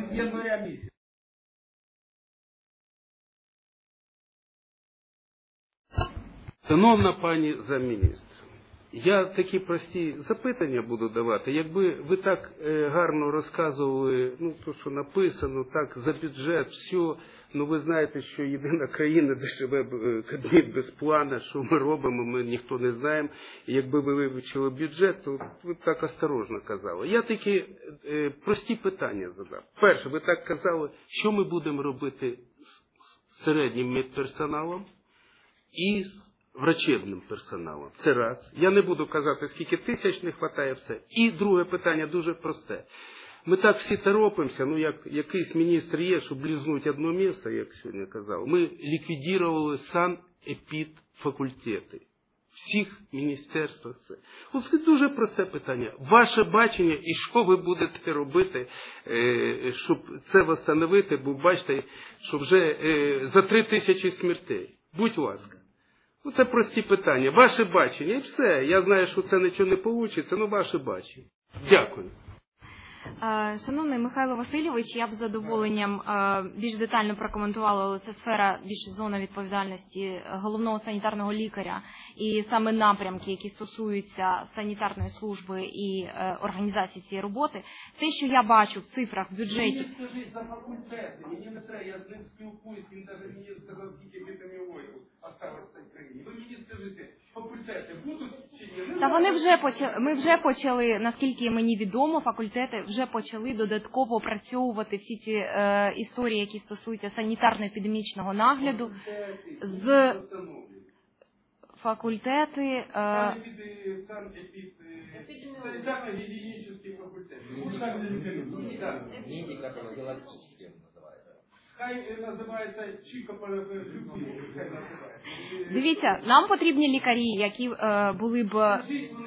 Шановна пані замміністра, я такі прості запитання буду давати. Якби ви так е, гарно розказували, ну, то, що написано, так, за бюджет, все, ну, ви знаєте, що єдина країна, де живе Кабмін без плану, що ми робимо, ми ніхто не знаємо. І якби ви вивчили бюджет, то ви б так осторожно казали. Я такі е, прості питання задав. Перше, ви так казали, що ми будемо робити з середнім медперсоналом і з врачебним персоналом. Це раз. Я не буду казати, скільки тисяч не вистачає все. І друге питання дуже просте. Ми так всі торопимося, ну як якийсь міністр є, щоб лізнути одне місце, як сьогодні казав. Ми ліквідували санепідфакультети. Всіх міністерствах це. Ось дуже просте питання. Ваше бачення і що ви будете робити, щоб це встановити, бо бачите, що вже за три тисячі смертей. Будь ласка. Ну, це прості питання. Ваше бачення і все. Я знаю, що це нічого не вийде, але ваше бачення. Дякую. Шановний Михайло Васильович, я б з задоволенням більш детально прокоментувала, але це сфера, більше зона відповідальності головного санітарного лікаря і саме напрямки, які стосуються санітарної служби і організації цієї роботи. Те, що я бачу в цифрах, в бюджеті... Мені скажіть за факультети, мені не треба, я з ним спілкуюсь, він навіть мені сказав, скільки вітаміною осталося в країні. Ви мені скажіть, факультети будуть чи ні? Та вони вже почали, ми вже почали, наскільки мені відомо, факультети вже почали додатково опрацьовувати всі ці е, історії, які стосуються санітарно-епідемічного нагляду з факультети. Е, Санітарно-гігієнічний факультет. Хай називається чікоперебюків. Дивіться, нам потрібні лікарі, які е, були б...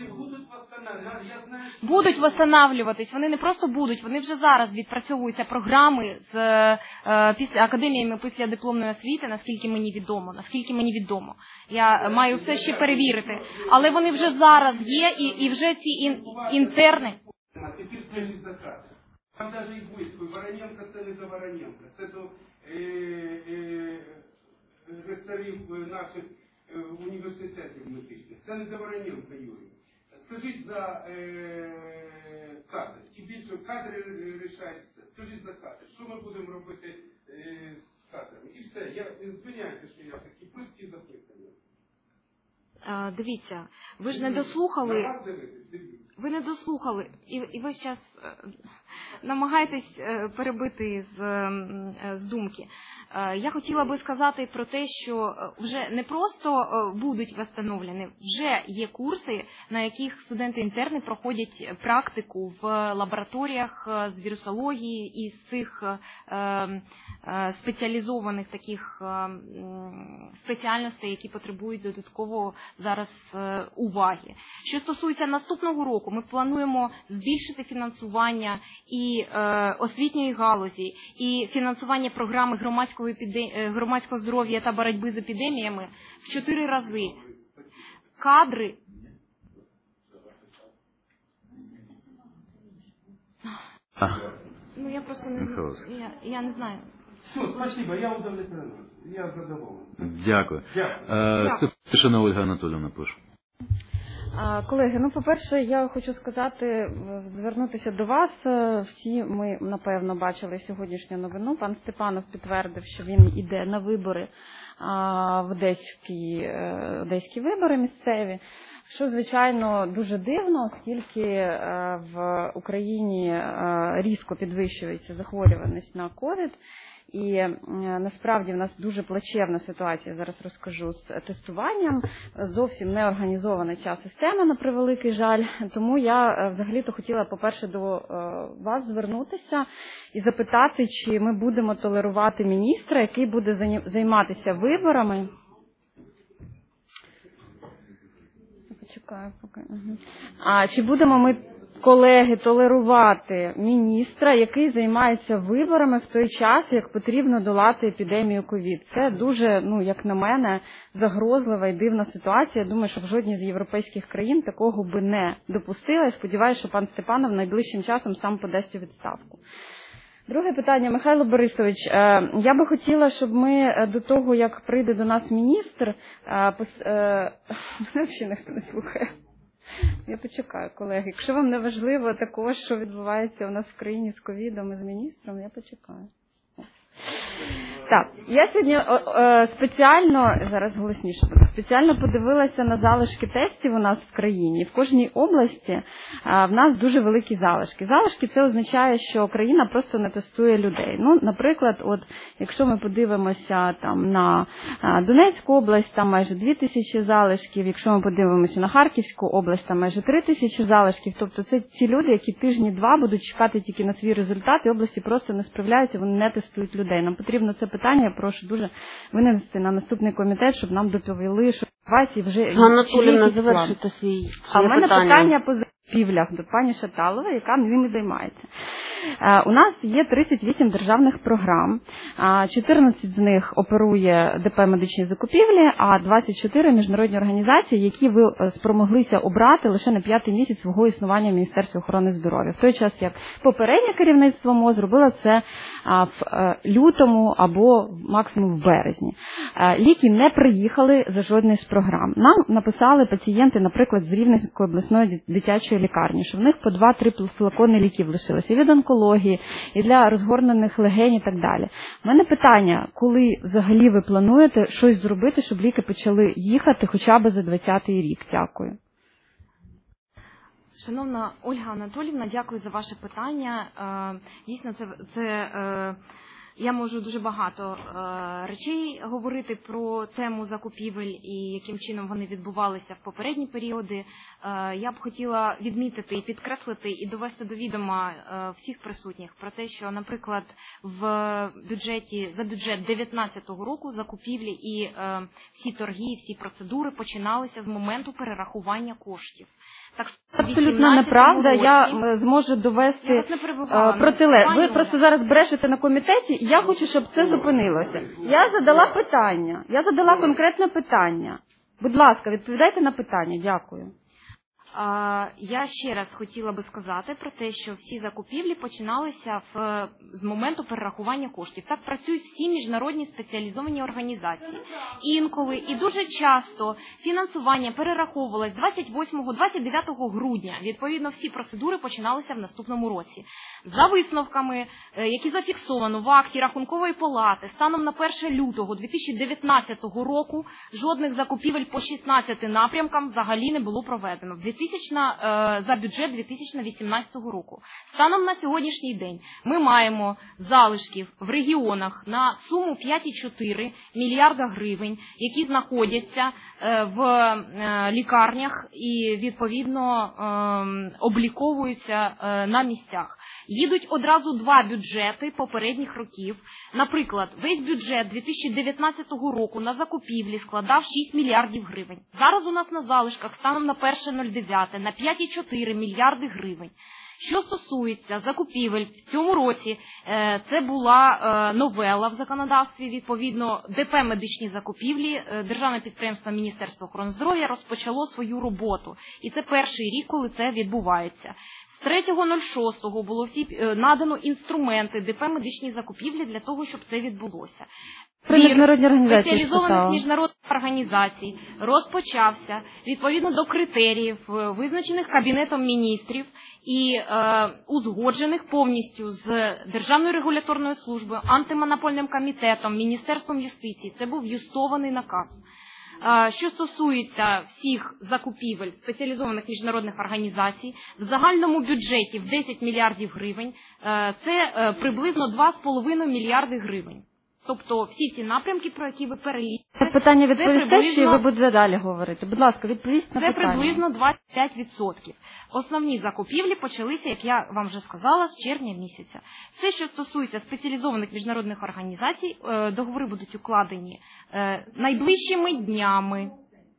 Будуть восстанавливатись, вони не просто будуть, вони вже зараз відпрацьовуються програми з е, після академіями після дипломної освіти, наскільки мені відомо, наскільки мені відомо. Я маю все ще перевірити, але вони вже зараз є і, і вже ці ін, інтерни. Тепер скажіть за кадр. Там навіть і близько, Вороненко це не за Вороненко, це до е, е, ректорів наших е, університетів медичних, це не за Вороненко, Юрій. Скажіть за е, кадри. І більше кадри рішаються. Скажіть за кадри. Що ми будемо робити е, з кадрами? І все. Я звиняйте, що я такі прості запитання. А, дивіться, ви ж не дослухали. На вас дивитесь, дивіться. Ви не дослухали, і, і ви зараз намагаєтесь перебити з, з думки. Я хотіла би сказати про те, що вже не просто будуть встановлені, вже є курси, на яких студенти-інтерни проходять практику в лабораторіях з вірусології і з цих спеціалізованих таких спеціальностей, які потребують додатково зараз уваги. Що стосується наступного року, ми плануємо збільшити фінансування і е, освітньої галузі, і фінансування програми громадського, епідем... громадського здоров'я та боротьби з епідеміями в чотири рази. Кадри... Ну, я просто не... Я, я не знаю. Все, спасибо, я удовлетворена. Я задоволений. Дякую. Дякую. Стефана Ольга Анатоліївна, прошу. Колеги, ну, по-перше, я хочу сказати, звернутися до вас. Всі ми, напевно, бачили сьогоднішню новину. Пан Степанов підтвердив, що він йде на вибори, в одеські, одеські вибори місцеві. що, звичайно, дуже дивно, оскільки в Україні різко підвищується захворюваність на ковід. І насправді в нас дуже плачевна ситуація, зараз розкажу, з тестуванням. Зовсім не організована ця система, на превеликий жаль. Тому я взагалі-то хотіла, по-перше, до вас звернутися і запитати, чи ми будемо толерувати міністра, який буде займатися виборами. Почекаю поки. А чи будемо ми, колеги, толерувати міністра, який займається виборами в той час, як потрібно долати епідемію ковід? Це дуже, ну, як на мене, загрозлива і дивна ситуація. Я думаю, що в жодній з європейських країн такого би не допустила. Я сподіваюся, що пан Степанов найближчим часом сам подасть у відставку. Друге питання, Михайло Борисович, я би хотіла, щоб ми до того, як прийде до нас міністр, пос... мене взагалі ніхто не слухає. Я почекаю, колеги. Якщо вам не важливо також, що відбувається у нас в країні з ковідом і з міністром, я почекаю. Так, я сьогодні о, о, спеціально, зараз голосніше, спеціально подивилася на залишки тестів у нас в країні. В кожній області а, в нас дуже великі залишки. Залишки – це означає, що країна просто не тестує людей. Ну, наприклад, от, якщо ми подивимося там, на а, Донецьку область, там майже дві тисячі залишків. Якщо ми подивимося на Харківську область, там майже три тисячі залишків. Тобто це ті люди, які тижні-два будуть чекати тільки на свій результат, і області просто не справляються, вони не тестують людей. Нам потрібно це питання, я прошу дуже винести на наступний комітет, щоб нам доповіли, що відбувається і вже... Ганна Анатоліївна, завершуйте свій А в мене питання, питання по закупівлях до пані Шаталової, яка ними займається. У нас є тридцять вісім державних програм, чотирнадцять з них оперує ДП «Медичні закупівлі», а двадцять чотири міжнародні організації, які ви спромоглися обрати лише на п'ятий місяць свого існування в Міністерстві охорони здоров'я. В той час, як попереднє керівництво МОЗ зробило це в лютому або максимум в березні. Ліки не приїхали за жодної з програм. Нам написали пацієнти, наприклад, з Рівненської обласної дитячої лікарні, що в них по два-три флакони ліків лишилося від онкології, і для розгорнених легень і так далі. У мене питання, коли взагалі ви плануєте щось зробити, щоб ліки почали їхати хоча б за двадцятий рік? Дякую. Шановна Ольга Анатоліївна, дякую за ваше питання. Дійсно, це, це я можу дуже багато речей говорити про тему закупівель і яким чином вони відбувалися в попередні періоди. Я б хотіла відмітити і підкреслити і довести до відома всіх присутніх про те, що, наприклад, в бюджеті за бюджет дев'ятнадцятого року закупівлі і всі торги, всі процедури починалися з моменту перерахування коштів. Так, абсолютно неправда. Я зможу довести протилежне. Ви просто зараз брешете на комітеті, і я хочу, щоб це зупинилося. Я задала питання. Я задала конкретне питання. Будь ласка, відповідайте на питання. Дякую. Я ще раз хотіла би сказати про те, що всі закупівлі починалися в, з моменту перерахування коштів. Так працюють всі міжнародні спеціалізовані організації. Інколи і дуже часто фінансування перераховувалось двадцять восьмого - двадцять дев'ятого грудня. Відповідно, всі процедури починалися в наступному році. За висновками, які зафіксовано в акті Рахункової палати, станом на перше лютого дві тисячі дев'ятнадцятого року жодних закупівель по шістнадцяти напрямкам взагалі не було проведено. За бюджет дві тисячі вісімнадцятого року. Станом на сьогоднішній день ми маємо залишків в регіонах на суму п'ять цілих чотири мільярда гривень, які знаходяться в лікарнях і, відповідно, обліковуються на місцях. Їдуть одразу два бюджети попередніх років. Наприклад, весь бюджет дві тисячі дев'ятнадцятого року на закупівлі складав шість мільярдів гривень. Зараз у нас на залишках станом на перше дев'яте на п'ять цілих чотири мільярди гривень. Що стосується закупівель, в цьому році це була новела в законодавстві, відповідно, ДП «Медичні закупівлі», державне підприємство Міністерства охорони здоров'я розпочало свою роботу. І це перший рік, коли це відбувається. З третього шостого було всі надано інструменти ДП «Медичні закупівлі» для того, щоб це відбулося. Спеціалізованих міжнародних організацій розпочався відповідно до критеріїв, визначених Кабінетом міністрів і е, узгоджених повністю з Державною регуляторною службою, антимонопольним комітетом, Міністерством юстиції. Це був юстований наказ. Що стосується всіх закупівель спеціалізованих міжнародних організацій, в загальному бюджеті в десять мільярдів гривень це приблизно два з половиною мільярди гривень. Тобто всі ці напрямки, про які ви перелічили, це питання відповісте, приблизно... чи ви будете далі говорити? Будь ласка, відповість на це питання. Це приблизно двадцять п'ять відсотків. Основні закупівлі почалися, як я вам вже сказала, з червня місяця. Все, що стосується спеціалізованих міжнародних організацій, договори будуть укладені найближчими днями.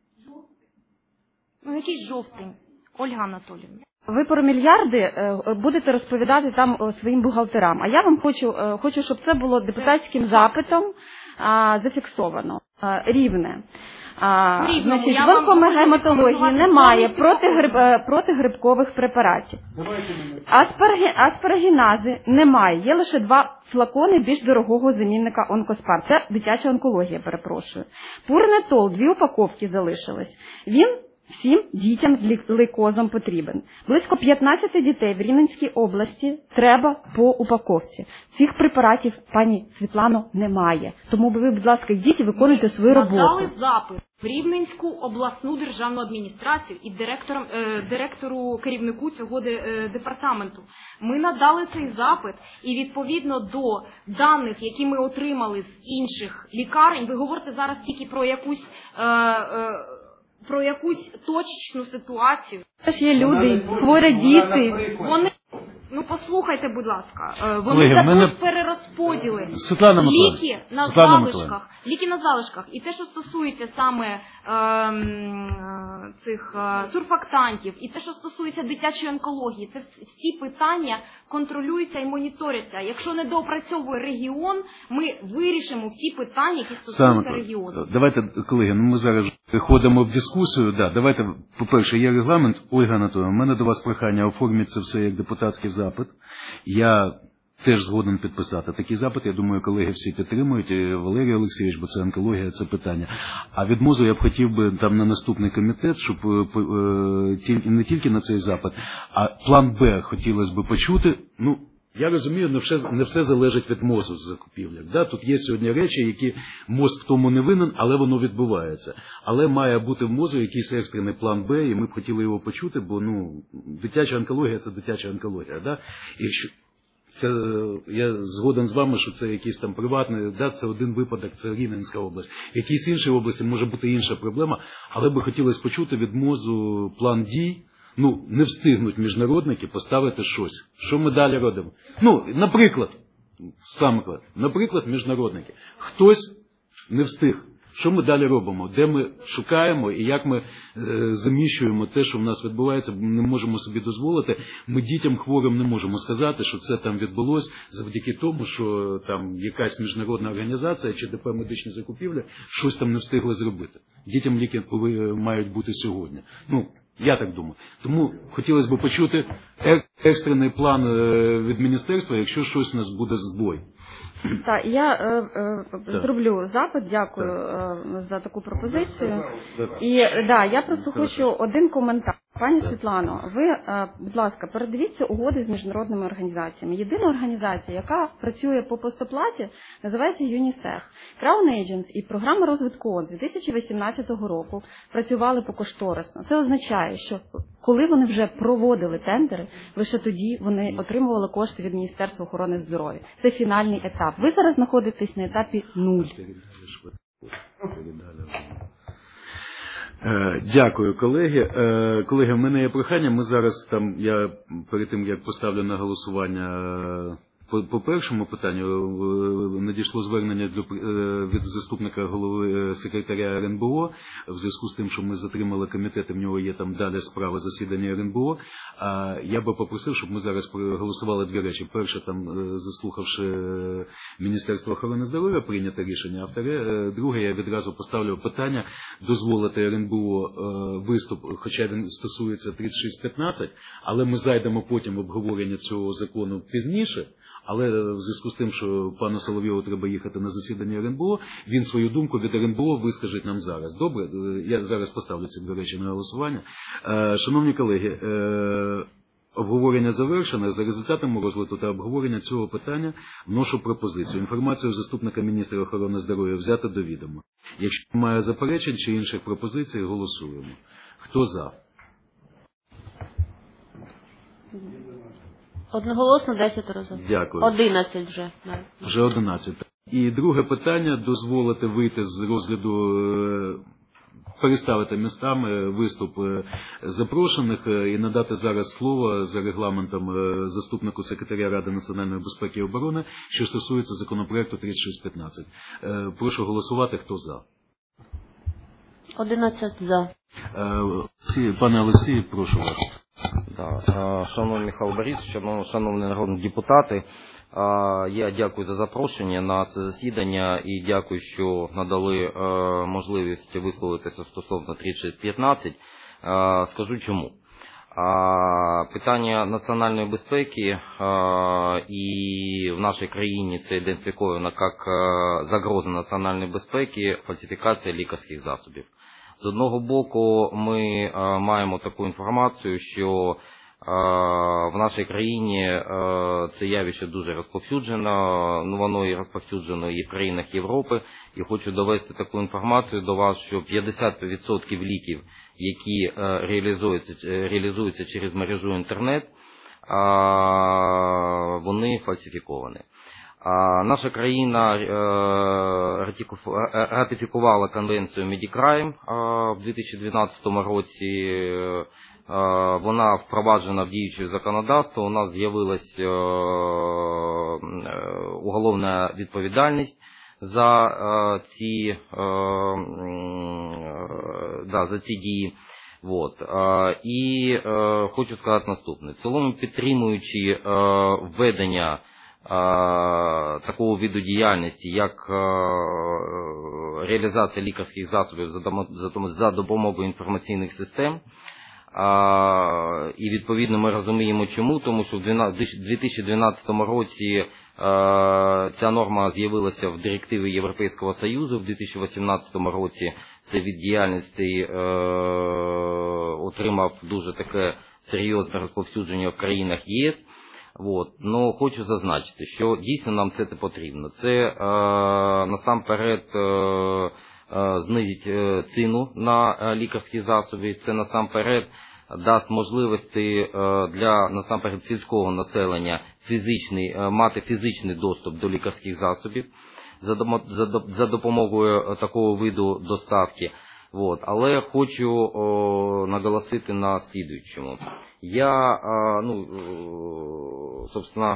Ну, який жовтень, Ольга Анатоліївна? Ви про мільярди будете розповідати там своїм бухгалтерам. А я вам хочу, хочу щоб це було депутатським запитом зафіксовано, рівне. А, значить, в онкогематології немає протигриб, протигрибкових препаратів. Аспарги, аспарагінази немає. Є лише два флакони більш дорогого замінника онкоспар. Це дитяча онкологія, перепрошую. Пурнетол, дві упаковки залишилось. Він всім дітям з лейкозом потрібен. Близько п'ятнадцять дітей в Рівненській області треба по упаковці. Цих препаратів, пані Світлано, немає. Тому ви, будь ласка, йдіть і виконуйте свою роботу. Надали запит в Рівненську обласну державну адміністрацію і директорам, е, директору, керівнику цього де, е, департаменту. Ми надали цей запит і відповідно до даних, які ми отримали з інших лікарень, ви говорите зараз тільки про якусь... Е, е, про якусь точечну ситуацію. Це ж є люди, хворі діти. Вони, ну послухайте, будь ласка, вони Колеги, також мене... перерозподіли ліки на Світлана залишках, ліки на залишках. І те, що стосується саме е, цих е, сурфактантів, і те, що стосується дитячої онкології, це всі питання контролюються і моніторяться. Якщо не доопрацьовує регіон, ми вирішимо всі питання, які стосуються Саме, регіону. Давайте, колеги, ну ми зараз виходимо в дискусію. Да, давайте, по-перше, є регламент. Ольга Анатоліївна, у мене до вас прохання оформити це все як депутатський запит. Я теж згоден підписати такий запит. Я думаю, колеги всі підтримують. І Валерій Олексійович, бо це онкологія, це питання. А від МОЗу я б хотів би там на наступний комітет, щоб не тільки на цей запит, а план Б хотілося б почути. Ну, я розумію, не все, не все залежить від МОЗу з закупівляк. Да? Тут є сьогодні речі, які МОЗ в тому не винен, але воно відбувається. Але має бути в МОЗу якийсь екстрений план Б, і ми б хотіли його почути, бо ну, дитяча онкологія – це дитяча онкологія. Да? І що, це, я згоден з вами, що це якийсь там приватний, да, це один випадок, це Рівненська область. В якійсь іншій області може бути інша проблема, але би хотілося почути від МОЗу план дій. Ну, не встигнуть міжнародники поставити щось. Що ми далі робимо? Ну, наприклад, наприклад, міжнародники. Хтось не встиг. Що ми далі робимо? Де ми шукаємо і як ми е, заміщуємо те, що в нас відбувається, не можемо собі дозволити. Ми дітям хворим не можемо сказати, що це там відбулося завдяки тому, що там якась міжнародна організація чи ДП медичні закупівлі щось там не встигли зробити. Дітям ліки мають бути сьогодні. Ну, я так думаю. Тому хотілося б почути екстрений план від міністерства, якщо щось у нас буде збой. Так, я е, е, зроблю запит, дякую е, за таку пропозицію. І да, я просто хочу один коментар. Пані Світлано, ви, е, будь ласка, передивіться угоди з міжнародними організаціями. Єдина організація, яка працює по постоплаті, називається ЮНІСЕФ. Crown Agents і програма розвитку ООН з дві тисячі вісімнадцятого року працювали покошторисно. Це означає, що коли вони вже проводили тендери, лише тоді вони отримували кошти від Міністерства охорони здоров'я. Це фінальний етап. Ви зараз знаходитесь на етапі нуль. Дякую, колеги. Колеги, в мене є прохання. Ми зараз там, я перед тим, як поставлю на голосування по, по першому питанню, надійшло звернення від заступника голови секретаря РНБО в зв'язку з тим, що ми затримали комітет, і в нього є там далі справа засідання РНБО. А я би попросив, щоб ми зараз проголосували дві речі. Перше, там, заслухавши Міністерство охорони здоров'я, прийняте рішення автори. Друге, я відразу поставлю питання дозволити РНБО виступ, хоча він стосується тридцять шість п'ятнадцять, але ми зайдемо потім в обговорення цього закону пізніше. Але в зв'язку з тим, що пану Соловйову треба їхати на засідання РНБО, він свою думку від РНБО вискаже нам зараз. Добре? Я зараз поставлю ці дві речі на голосування. Шановні колеги, Обговорення завершено. За результатами розгляду та обговорення цього питання вношу пропозицію. Інформацію заступника міністра охорони здоров'я взяти до відома. Якщо немає заперечень чи інших пропозицій, голосуємо. Хто за? Одноголосно десять разів. Дякую. одинадцять вже. Вже одинадцять. І друге питання – дозволити вийти з розгляду, переставити містами виступ запрошених і надати зараз слово за регламентом заступнику секретаря Ради національної безпеки і оборони, що стосується законопроекту тридцять шість п'ятнадцять. Прошу голосувати, хто за. одинадцять за. Пане Олексій, прошу вас. Да. Шановний Михайло Борисович, шановні народні депутати, я дякую за запрошення на це засідання і дякую, що надали можливість висловитися стосовно тридцять шість п'ятнадцять. Скажу чому. Питання національної безпеки і в нашій країні це ідентифіковано як загроза національної безпеки, фальсифікація лікарських засобів. З одного боку, ми маємо таку інформацію, що в нашій країні це явище дуже розповсюджено, ну воно і розповсюджено і в країнах Європи. І хочу довести таку інформацію до вас, що п'ятдесят відсотків ліків, які реалізуються, реалізуються через мережу інтернет, вони фальсифіковані. Наша країна ратифікувала конвенцію Медікрайм в дві тисячі дванадцятому році. Вона впроваджена в діюче законодавство. У нас з'явилась уголовна відповідальність за ці, да, за ці дії. Вот. І хочу сказати наступне. В цілому, підтримуючи введення такого виду діяльності, як реалізація лікарських засобів за допомогою інформаційних систем. І відповідно ми розуміємо чому, тому що в дві тисячі дванадцятому році ця норма з'явилася в директиві Європейського Союзу, в дві тисячі вісімнадцятому році цей вид діяльності отримав дуже таке серйозне розповсюдження в країнах ЄС. Вот. Но хочу зазначити, що дійсно нам це потрібно. Це е, насамперед е, е, знизить ціну на лікарські засоби, це насамперед дасть можливості е, для насамперед сільського населення фізичний, е, мати фізичний доступ до лікарських засобів за, за, за допомогою такого виду доставки. Вот. Але хочу о, наголосити на слідуючому. Я, ну, собственно,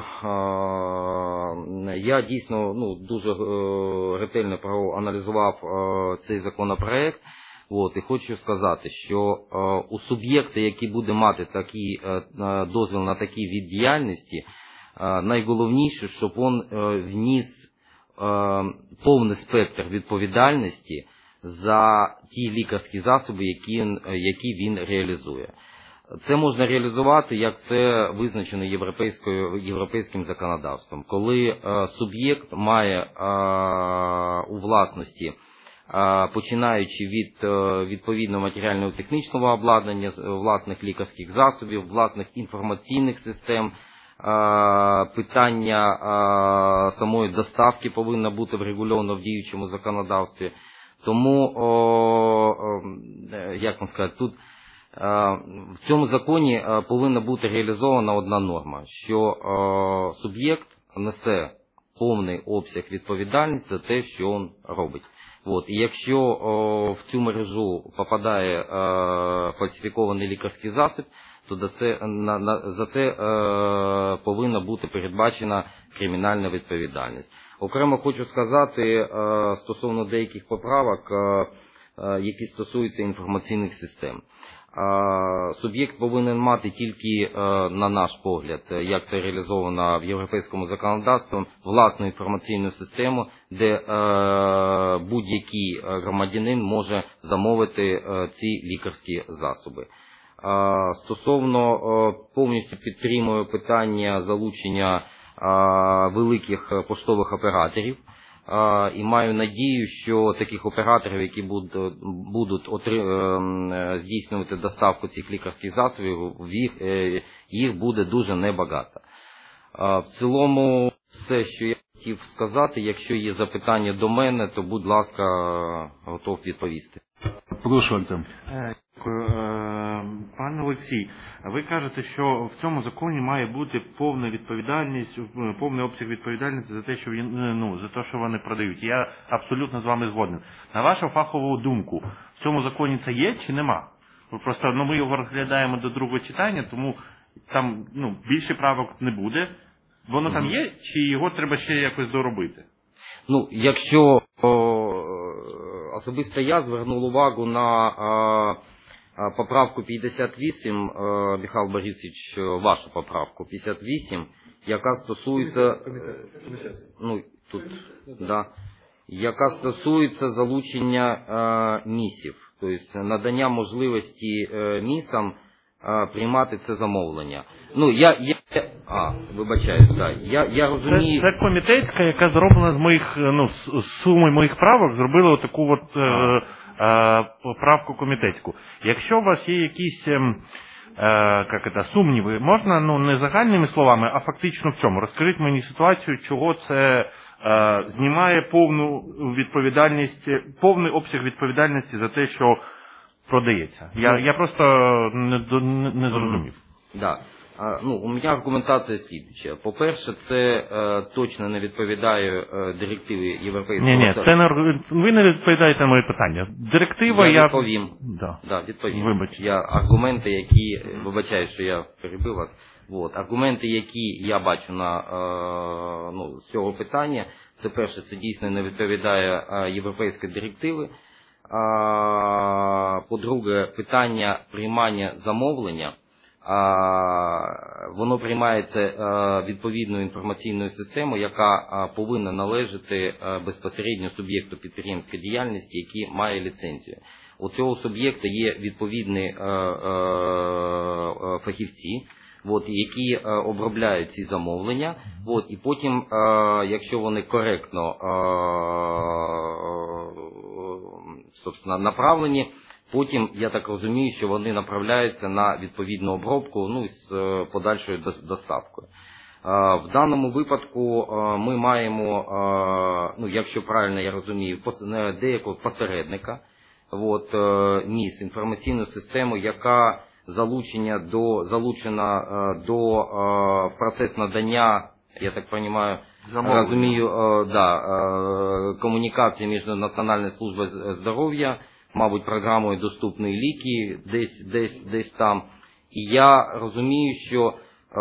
я дійсно, ну, дуже ретельно проаналізував цей законопроект. От, і хочу сказати, що у суб'єкта, який буде мати такий дозвіл на такий вид діяльності, найголовніше, щоб він вніс повний спектр відповідальності за ті лікарські засоби, які, які він реалізує. Це можна реалізувати, як це визначено європейською, європейським законодавством. Коли е, суб'єкт має е, у власності, е, починаючи від е, відповідного матеріального технічного обладнання, власних лікарських засобів, власних інформаційних систем, е, питання е, самої доставки повинно бути врегульовано в діючому законодавстві. Тому, о, о, як вам сказати, тут в цьому законі повинна бути реалізована одна норма, що суб'єкт несе повний обсяг відповідальності за те, що він робить. От. І якщо в цю мережу попадає фальсифікований лікарський засіб, то за це, за це повинна бути передбачена кримінальна відповідальність. Окремо хочу сказати стосовно деяких поправок, які стосуються інформаційних систем. Суб'єкт повинен мати тільки, на наш погляд, як це реалізовано в європейському законодавстві, власну інформаційну систему, де будь-який громадянин може замовити ці лікарські засоби. Стосовно повністю підтримую питання залучення великих поштових операторів і маю надію, що таких операторів, які будуть, будуть здійснювати доставку цих лікарських засобів, їх, їх буде дуже небагато. В цілому, все, що я хотів сказати, якщо є запитання до мене, то, будь ласка, готов відповісти. Прошу, Артем. Дякую. Пане Олексій, ви кажете, що в цьому законі має бути повна відповідальність, повний обсяг відповідальності за те, що він, ну, за те, що вони продають. Я абсолютно з вами згоден. На вашу фахову думку, в цьому законі це є чи нема? Просто, ну, ми його розглядаємо до другого читання, тому там, ну, більше правок не буде. Воно там є, чи його треба ще якось доробити? Ну, якщо о, особисто я звернув увагу на о, поправку п'ятдесят вісім, о, Михайло Борисович, вашу поправку п'ятдесят вісім, яка стосується, ну, тут, да, яка стосується залучення о, місів, тобто надання можливості о, місам приймати це замовлення. Ну, я, я, а, вибачаюсь, так, я, я розумію... Це, це комітетська, яка зроблена з моїх, ну, з суми моїх правок, зробила отаку от е, е, правку комітетську. Якщо у вас є якісь, е, як це, сумніви, можна, ну, не загальними словами, а фактично в чому? Розкажіть мені ситуацію, чого це е, знімає повну відповідальність, повний обсяг відповідальності за те, що продається. Я, я просто не, не, не зрозумів. Да. А, ну, у мене аргументація слідуюча. По-перше, це е, точно не відповідає е, директиві Європейського... Ні, ні, це не, ви не відповідаєте на моє питання. Директива я... Я відповім. Да. Да, відповім. Вибач. Я аргументи, які... Вибачаю, що я перебив вас. Вот. Аргументи, які я бачу на, е, ну, з цього питання, це перше, це дійсно не відповідає е, європейської директиви. По-друге, питання приймання замовлення, воно приймається відповідною інформаційною системою, яка повинна належати безпосередньо суб'єкту підприємської діяльності, який має ліцензію. У цього суб'єкта є відповідні фахівці, от, які е, обробляють ці замовлення, от, і потім, е, якщо вони коректно е, собственно, направлені, потім, я так розумію, що вони направляються на відповідну обробку, ну, з е, подальшою доставкою. Е, в даному випадку е, ми маємо, е, ну, якщо правильно я розумію, пос, деякого посередника, от, е, міс, інформаційну систему, яка залучення до, залучена е, до е, процес надання, я так розумію, розумію е, да, е, комунікації між Національною службою здоров'я, мабуть, програмою «Доступні ліки», десь, десь, десь там. І я розумію, що е,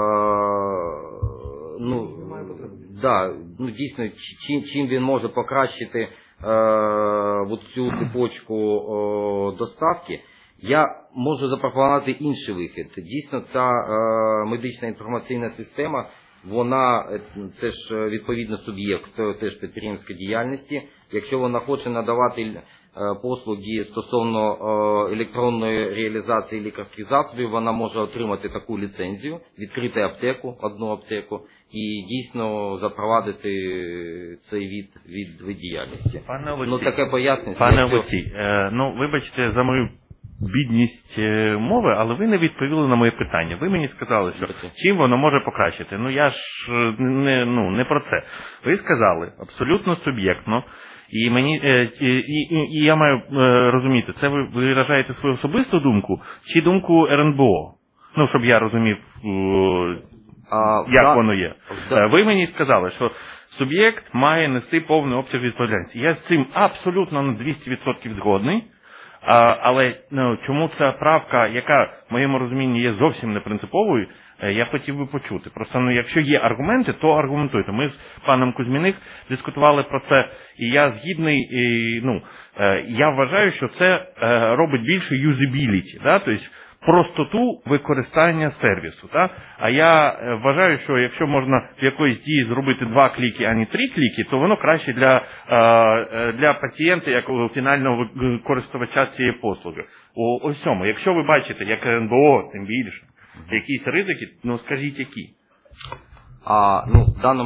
ну, да, ну, дійсно, чим, чим він може покращити е, цю цепочку е, доставки, я можу запропонувати інший вихід. Дійсно, ця е, медична інформаційна система, вона, це ж відповідно суб'єкт теж підприємської діяльності. Якщо вона хоче надавати е, послуги стосовно е, електронної реалізації лікарських засобів, вона може отримати таку ліцензію, відкрити аптеку, одну аптеку, і дійсно запровадити цей від, від, від діяльності. Пане Олексій, ну, таке пояснення. Пане якщо... Олексій, е, ну, вибачте за мою бідність мови, але ви не відповіли на моє питання. Ви мені сказали, що чим воно може покращити. Ну, я ж не, ну, не про це. Ви сказали абсолютно суб'єктно, і мені і, і, і, і я маю розуміти, це ви виражаєте свою особисту думку чи думку ер ен бе о? Ну, щоб я розумів, а, як да, воно є. Да. Ви мені сказали, що суб'єкт має нести повний обсяг відповідальності. Я з цим абсолютно на двісті відсотків згодний. А, але ну, чому ця правка, яка в моєму розумінні є зовсім не принциповою, я хотів би почути. Просто ну, якщо є аргументи, то аргументуйте. Ми з паном Кузьміних дискутували про це, і я згідний, і, ну, я вважаю, що це робить більше юзабіліті, да? Тобто простоту використання сервісу. Да? А я вважаю, що якщо можна в якоїсь дії зробити два кліки, а не три кліки, то воно краще для, для пацієнта, як фінального користувача цієї послуги. У ось цьому. Якщо ви бачите, як ер ен бе о, тим більше, якісь ризики, ну скажіть які. А, ну, в даному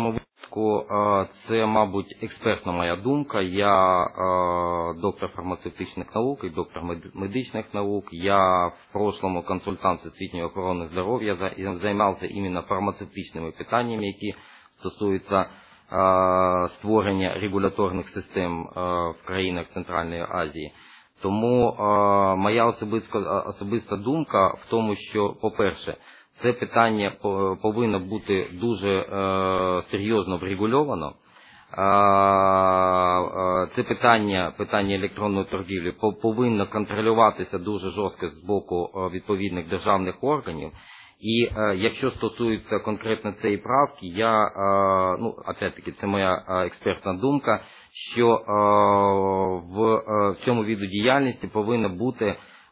випадку це, мабуть, експертна моя думка. Я доктор фармацевтичних наук і доктор медичних наук. Я в прошлому консультант Всесвітньої охорони здоров'я, займався іменно фармацевтичними питаннями, які стосуються створення регуляторних систем в країнах Центральної Азії. Тому моя особиста, особиста думка в тому, що, по-перше, це питання повинно бути дуже е, серйозно врегульовано. Е, е, це питання, питання електронної торгівлі повинно контролюватися дуже жорстко з боку відповідних державних органів. І е, якщо стосується конкретно цієї правки, я, е, ну, опять-таки, це моя експертна думка, що е, в, е, в цьому виду діяльності повинна бути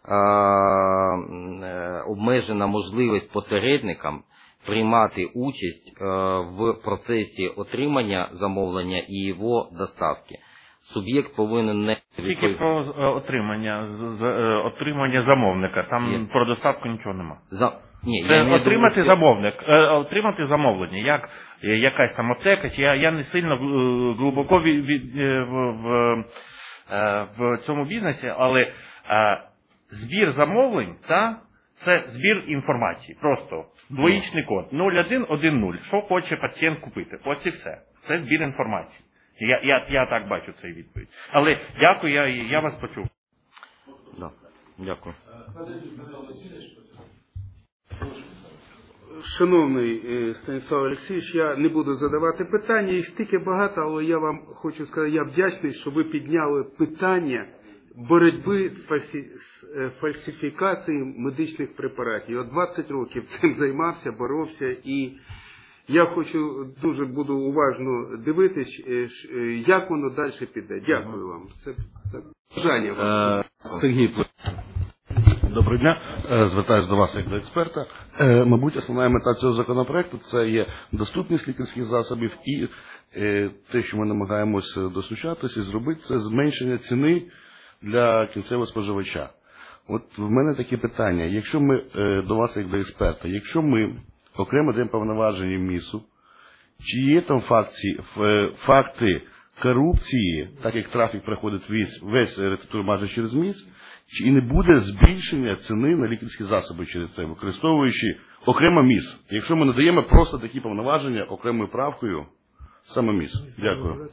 обмежена можливість посередникам приймати участь в процесі отримання замовлення і його доставки. Суб'єкт повинен не... Тільки про отримання, отримання замовника, там Є. Про доставку нічого нема. За... Ні, Це я отримати думаю, замовник, отримати замовлення, як якась там аптека, чи я, я не сильно глибоко від, від, в, в, в цьому бізнесі, але збір замовлень, та, це збір інформації. Просто двоїчний код. нуль один один нуль. Що хоче пацієнт купити? Ось і все. Це збір інформації. Я, я, я так бачу цей відповідь. Але дякую, я, я вас почув. Да. Дякую. Шановний Станіслав Олексійович, я не буду задавати питання, їх стільки багато, але я вам хочу сказати, я вдячний, що ви підняли питання боротьби з фальсифікацією медичних препаратів. Я двадцять років цим займався, боровся, і я хочу, дуже буду уважно дивитись, як воно далі піде. Дякую вам. Це бажання вам. Сергій. Доброго дня. Звертаюся до вас як до експерта. Мабуть, основна мета цього законопроекту – це є доступність лікарських засобів і те, що ми намагаємося достучатися і зробити, це зменшення ціни для кінцевого споживача. От в мене таке питання. Якщо ми, до вас як до експерта, якщо ми окремо даємо повноваження МІСу, чи є там факти, факти корупції, так як трафік проходить весь, весь рецептур майже через МІС, і не буде збільшення ціни на лікарські засоби через це, використовуючи окремо МІС? Якщо ми надаємо просто такі повноваження окремою правкою, саме МІС. Дякую.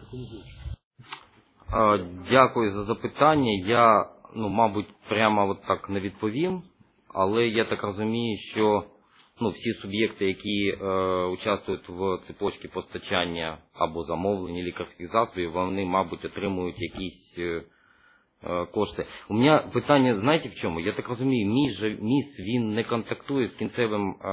Дякую за запитання. Я, ну, мабуть, прямо от так не відповім, але я так розумію, що ну, всі суб'єкти, які е, участвують в цепочці постачання або замовлення лікарських засобів, вони, мабуть, отримують якісь е, кошти. У мене питання, знаєте в чому? Я так розумію, МІС, МІС він не контактує з кінцевим е,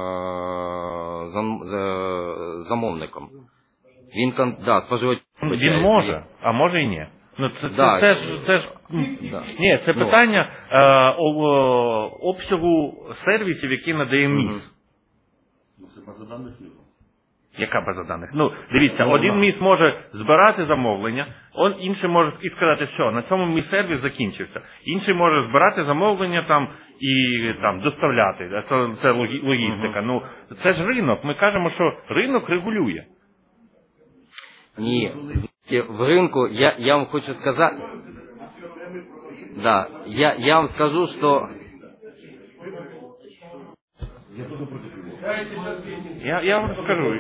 зам, е, замовником. Він, да, споживач... Він може, а може і ні. Ну, це, да. це, це, це, це ж, да. Ні, це питання е, обсягу сервісів, які надає МІС. Це база даних його. Яка база даних? Ну, дивіться, ну, один МІС може збирати замовлення, он інший може і сказати, що на цьому мій сервіс закінчився. Інший може збирати замовлення там і там доставляти. Це, це логістика. Uh-huh. Ну, це ж ринок. Ми кажемо, що ринок регулює. Ні, в ринку, я, я вам хочу сказати, да, я, я вам скажу, що... Я, я вам скажу.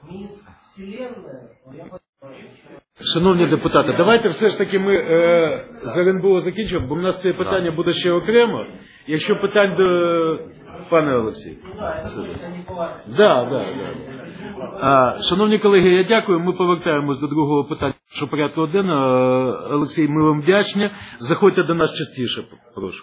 Шановні депутати, давайте все ж таки ми е, з РНБО закінчимо, бо в нас це питання буде ще окремо. Якщо питань до... Пане Олексій. Да, да, да. А, шановні колеги, я дякую. Ми повертаємось до другого питання, що порядку денного. Олексій, ми вам вдячні. Заходьте до нас частіше, прошу.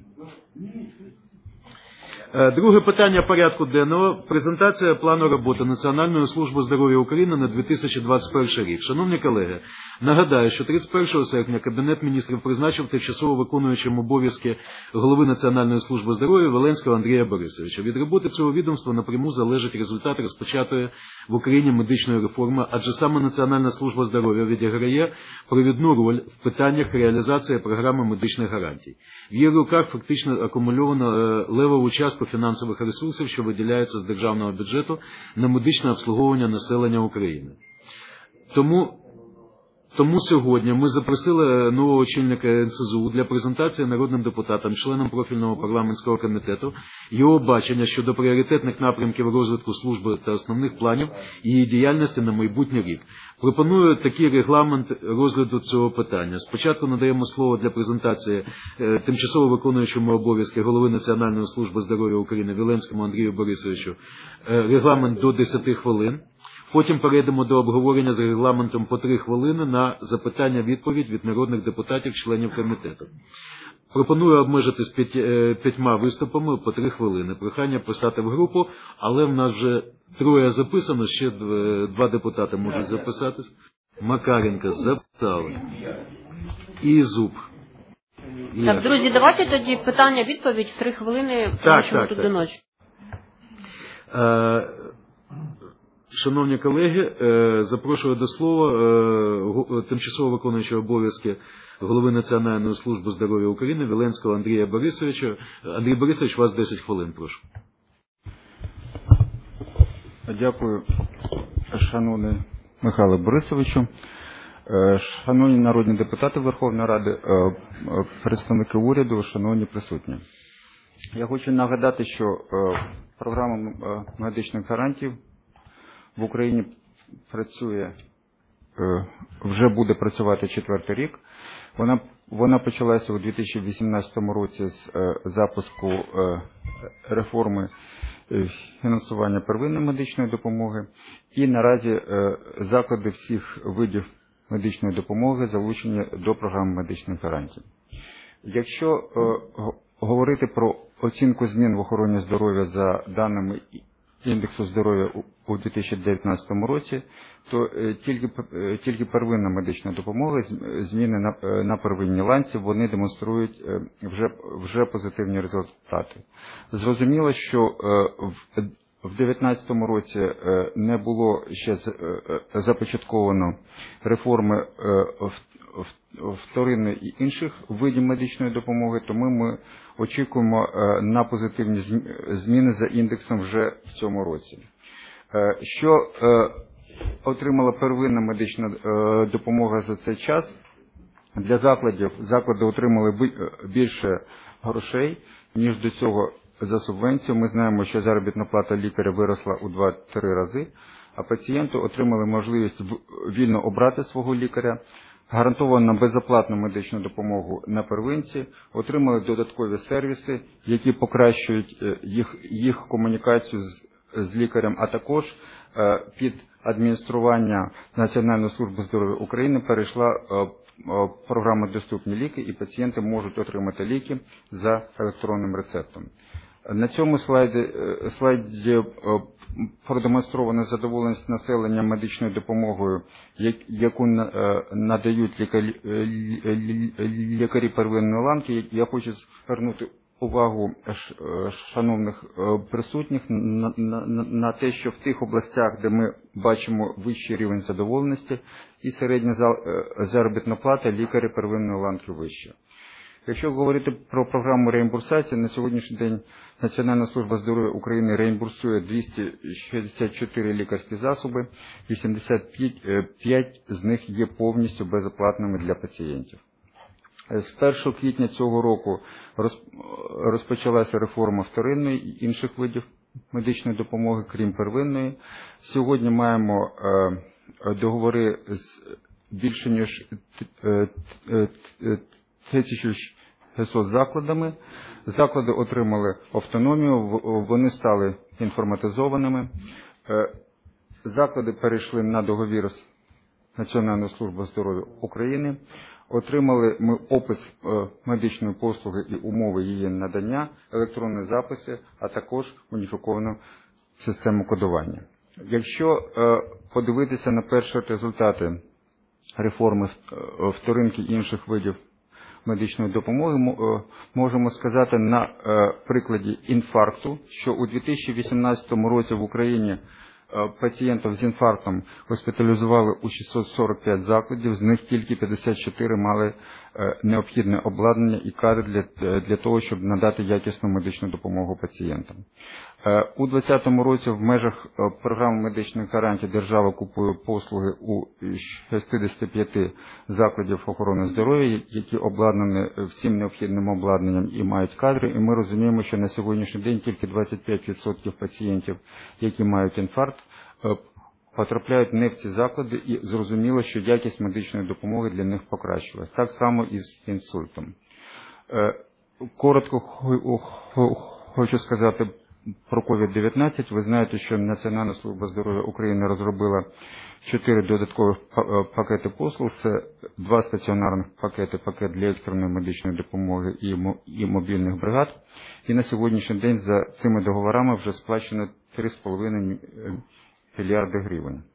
Друге питання порядку денного – презентація плану роботи Національної служби здоров'я України на дві тисячі двадцять перший рік. Шановні колеги, нагадаю, що тридцять першого серпня Кабінет міністрів призначив тимчасово виконуючим обов'язки голови Національної служби здоров'я Волинського Андрія Борисовича. Від роботи цього відомства напряму залежить результат розпочатої в Україні медичної реформи, адже саме Національна служба здоров'я відіграє провідну роль в питаннях реалізації програми медичних гарантій. В її руках фактично акумульовано левову частку фінансових ресурсів, що виділяються з державного бюджету на медичне обслуговування населення України. Тому Тому сьогодні ми запросили нового очільника ен ес зе у для презентації народним депутатам, членам профільного парламентського комітету, його бачення щодо пріоритетних напрямків розвитку служби та основних планів її діяльності на майбутній рік. Пропоную такий регламент розгляду цього питання. Спочатку надаємо слово для презентації е, тимчасово виконуючому обов'язки голови Національної служби здоров'я України Віленському Андрію Борисовичу. Е, регламент до десяти хвилин. Потім перейдемо до обговорення з регламентом по три хвилини на запитання-відповідь від народних депутатів, членів комітету. Пропоную обмежитись п'ять, п'ятьма виступами по три хвилини. Прохання писати в групу, але в нас вже троє записано, ще два депутати можуть записатись. Макаренко записали. І Зуб. Так, друзі, давайте тоді питання-відповідь в три хвилини, тому що ми тут до ночі. Шановні колеги, запрошую до слова тимчасово виконуючого обов'язки голови Національної служби здоров'я України Віленського Андрія Борисовича. Андрій Борисович, у вас десять хвилин, прошу. Дякую, шановний Михайло Борисовичу. Шановні народні депутати Верховної Ради, представники уряду, шановні присутні. Я хочу нагадати, що програма медичних гарантій в Україні працює, вже буде працювати четвертий рік. Вона, вона почалася у дві тисячі вісімнадцятому році з запуску реформи фінансування первинної медичної допомоги. І наразі заклади всіх видів медичної допомоги залучені до програми медичних гарантій. Якщо говорити про оцінку змін в охороні здоров'я за даними індексу здоров'я у дві тисячі дев'ятнадцятому році, то тільки, тільки первинна медична допомога, зміни на, на первинній ланці, вони демонструють вже, вже позитивні результати. Зрозуміло, що в В дві тисячі дев'ятнадцятому році не було ще започатковано реформи вторинної і інших видів медичної допомоги, тому ми очікуємо на позитивні зміни за індексом вже в цьому році. Що отримала первинна медична допомога за цей час? Для закладів заклади отримали більше грошей, ніж до цього за субвенцію. Ми знаємо, що заробітна плата лікаря виросла у два-три рази, а пацієнти отримали можливість вільно обрати свого лікаря, гарантовано безоплатну медичну допомогу на первинці, отримали додаткові сервіси, які покращують їх, їх комунікацію з, з лікарем, а також е, під адміністрування Національної служби здоров'я України перейшла е, програма «Доступні ліки», і пацієнти можуть отримати ліки за електронним рецептом. На цьому слайді, слайді продемонстрована задоволеність населення медичною допомогою, яку надають лікарі, лікарі первинної ланки. Я хочу звернути увагу шановних присутніх на, на, на те, що в тих областях, де ми бачимо вищий рівень задоволеності і середня заробітна плата, лікарі первинної ланки вища. Якщо говорити про програму реімбурсації, на сьогоднішній день Національна служба здоров'я України реімбурсує двісті шістдесят чотири лікарські засоби, вісімдесят п'ять з них є повністю безоплатними для пацієнтів. З першого квітня цього року розпочалася реформа вторинної і інших видів медичної допомоги, крім первинної. Сьогодні маємо договори з більше ніж тисячу шістсот закладами. Заклади отримали автономію, вони стали інформатизованими. Заклади перейшли на договір з Національною службою здоров'я України. Отримали ми опис медичної послуги і умови її надання, електронні записи, а також уніфіковану систему кодування. Якщо подивитися на перші результати реформи вторинки і інших видів медичної допомоги, можемо сказати на прикладі інфаркту, що у дві тисячі вісімнадцятому році в Україні пацієнтів з інфарктом госпіталізували у шістсот сорок п'ять закладів, з них тільки п'ятдесят чотири мали необхідне обладнання і кадри для, для того, щоб надати якісну медичну допомогу пацієнтам. У двадцятому році в межах програми медичних гарантій держава купує послуги у шістдесят п'ять закладів охорони здоров'я, які обладнані всім необхідним обладнанням і мають кадри. І ми розуміємо, що на сьогоднішній день тільки двадцять п'ять відсотків пацієнтів, які мають інфаркт, потрапляють не в ці заклади, і зрозуміло, що якість медичної допомоги для них покращилась. Так само і з інсультом. Коротко хочу сказати про ковід дев'ятнадцять. Ви знаєте, що Національна служба здоров'я України розробила чотири додаткових пакети послуг. Це два стаціонарних пакети, пакет для екстреної медичної допомоги і мобільних бригад. І на сьогоднішній день за цими договорами вже сплачено три з половиною мільярди гривень.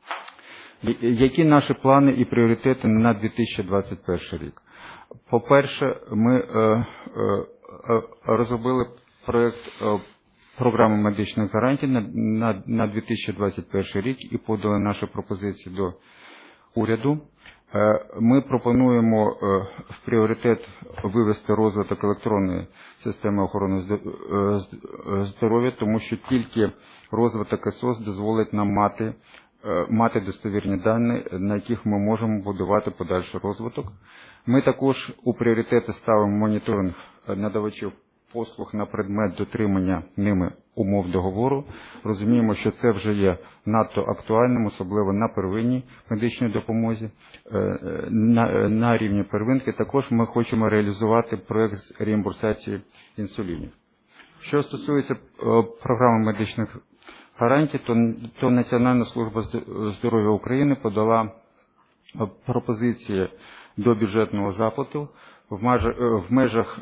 Які наші плани і пріоритети на дві тисячі двадцять перший рік? По-перше, ми е, е, розробили проєкт е, програми медичних гарантій на, на, на дві тисячі двадцять перший рік і подали наші пропозиції до уряду. Е, ми пропонуємо е, в пріоритет вивести розвиток електронної системи охорони здоров'я, тому що тільки розвиток ЕСОС дозволить нам мати мати достовірні дані, на яких ми можемо будувати подальший розвиток. Ми також у пріоритети ставимо моніторинг надавачів послуг на предмет дотримання ними умов договору. Розуміємо, що це вже є надто актуальним, особливо на первинній медичній допомозі, на, на рівні первинки. Також ми хочемо реалізувати проєкт з реімбурсації інсулінів. Що стосується програми медичних гарантій, то, то Національна служба здоров'я України подала пропозиції до бюджетного запиту в межах, в межах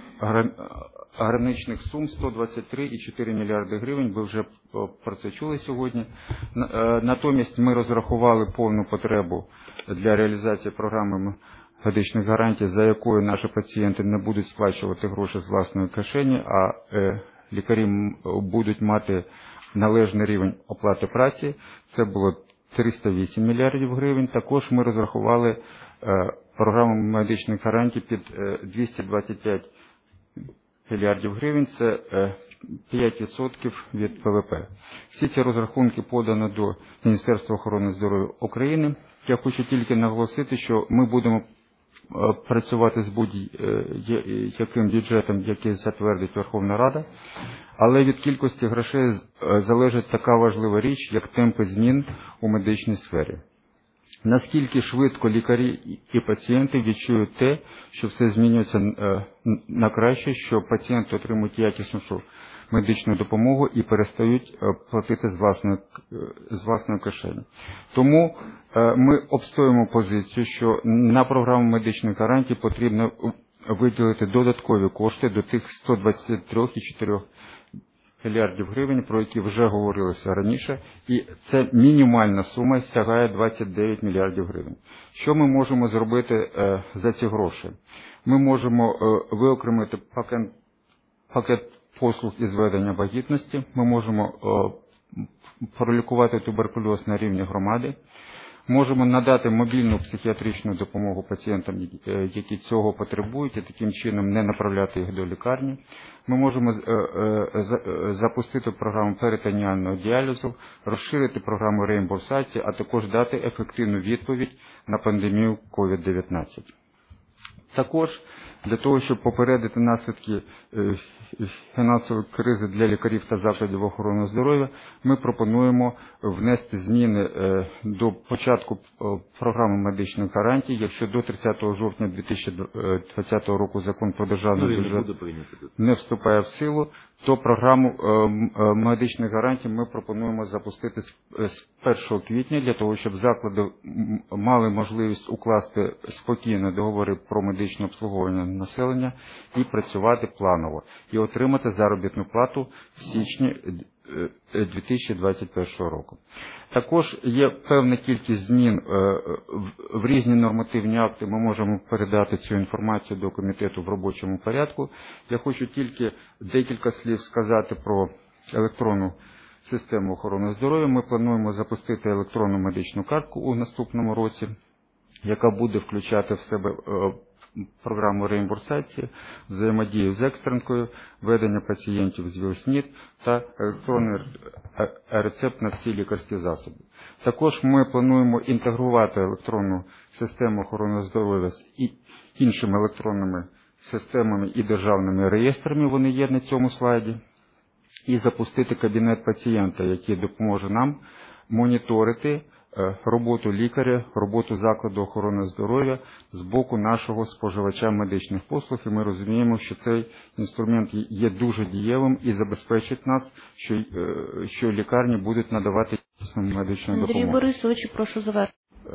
граничних сум сто двадцять три цілих чотири мільярди гривень. Ви вже про це чули сьогодні. Натомість ми розрахували повну потребу для реалізації програми медичних гарантій, за якою наші пацієнти не будуть сплачувати гроші з власної кишені, а лікарі будуть мати належний рівень оплати праці. Це було триста вісім мільярдів гривень. Також ми розрахували е, програму медичних гарантій під е, двісті двадцять п'ять мільярдів гривень. Це е, п'ять відсотків від ПВП. Всі ці розрахунки подано до Міністерства охорони здоров'я України. Я хочу тільки наголосити, що ми будемо працювати з будь-яким бюджетом, який затвердить Верховна Рада, але від кількості грошей залежить така важлива річ, як темпи змін у медичній сфері. Наскільки швидко лікарі і пацієнти відчують те, що все змінюється на краще, що пацієнти отримують якіснішу медичну допомогу і перестають платити з власної, з власної кишені. Тому ми обстоюємо позицію, що на програму медичних гарантій потрібно виділити додаткові кошти до тих сто двадцять три цілих чотири мільярдів гривень, про які вже говорилося раніше, і це мінімальна сума сягає двадцять дев'ять мільярдів гривень. Що ми можемо зробити за ці гроші? Ми можемо виокремити пакет, пакет послуг із ведення вагітності, ми можемо пролікувати туберкульоз на рівні громади, можемо надати мобільну психіатричну допомогу пацієнтам, які цього потребують, і таким чином не направляти їх до лікарні. Ми можемо запустити програму перитоніального діалізу, розширити програму реімбурсації, а також дати ефективну відповідь на пандемію ковід дев'ятнадцять. Також для того, щоб попередити наслідки фінансової кризи для лікарів та закладів охорони здоров'я, ми пропонуємо внести зміни до початку програми медичних гарантій. Якщо до тридцятого жовтня дві тисячі двадцятого року закон про державний бюджет не вступає в силу, то програму медичних гарантій ми пропонуємо запустити з першого квітня для того, щоб заклади мали можливість укласти спокійно договори про медичне обслуговування населення і працювати планово, і отримати заробітну плату в січні дві тисячі двадцять першого року. Також є певна кількість змін в різні нормативні акти, ми можемо передати цю інформацію до комітету в робочому порядку. Я хочу тільки декілька слів сказати про електронну систему охорони здоров'я. Ми плануємо запустити електронну медичну картку у наступному році, яка буде включати в себе програму реімбурсації, взаємодію з екстренкою, ведення пацієнтів з ВІЛ-СНІД та електронний рецепт на всі лікарські засоби. Також ми плануємо інтегрувати електронну систему охорони здоров'я з іншими електронними системами і державними реєстрами, вони є на цьому слайді, і запустити кабінет пацієнта, який допоможе нам моніторити роботу лікаря, роботу закладу охорони здоров'я з боку нашого споживача медичних послуг. І ми розуміємо, що цей інструмент є дуже дієвим і забезпечить нас, що, що лікарні будуть надавати якісну медичну допомогу. Андрій Борисович, прошу завершити.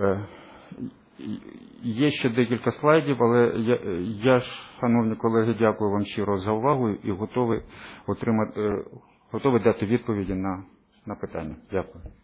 Є ще декілька слайдів, але я, я ж, шановні колеги, дякую вам щиро за увагу і готовий отримати, готовий дати відповіді на, на питання. Дякую.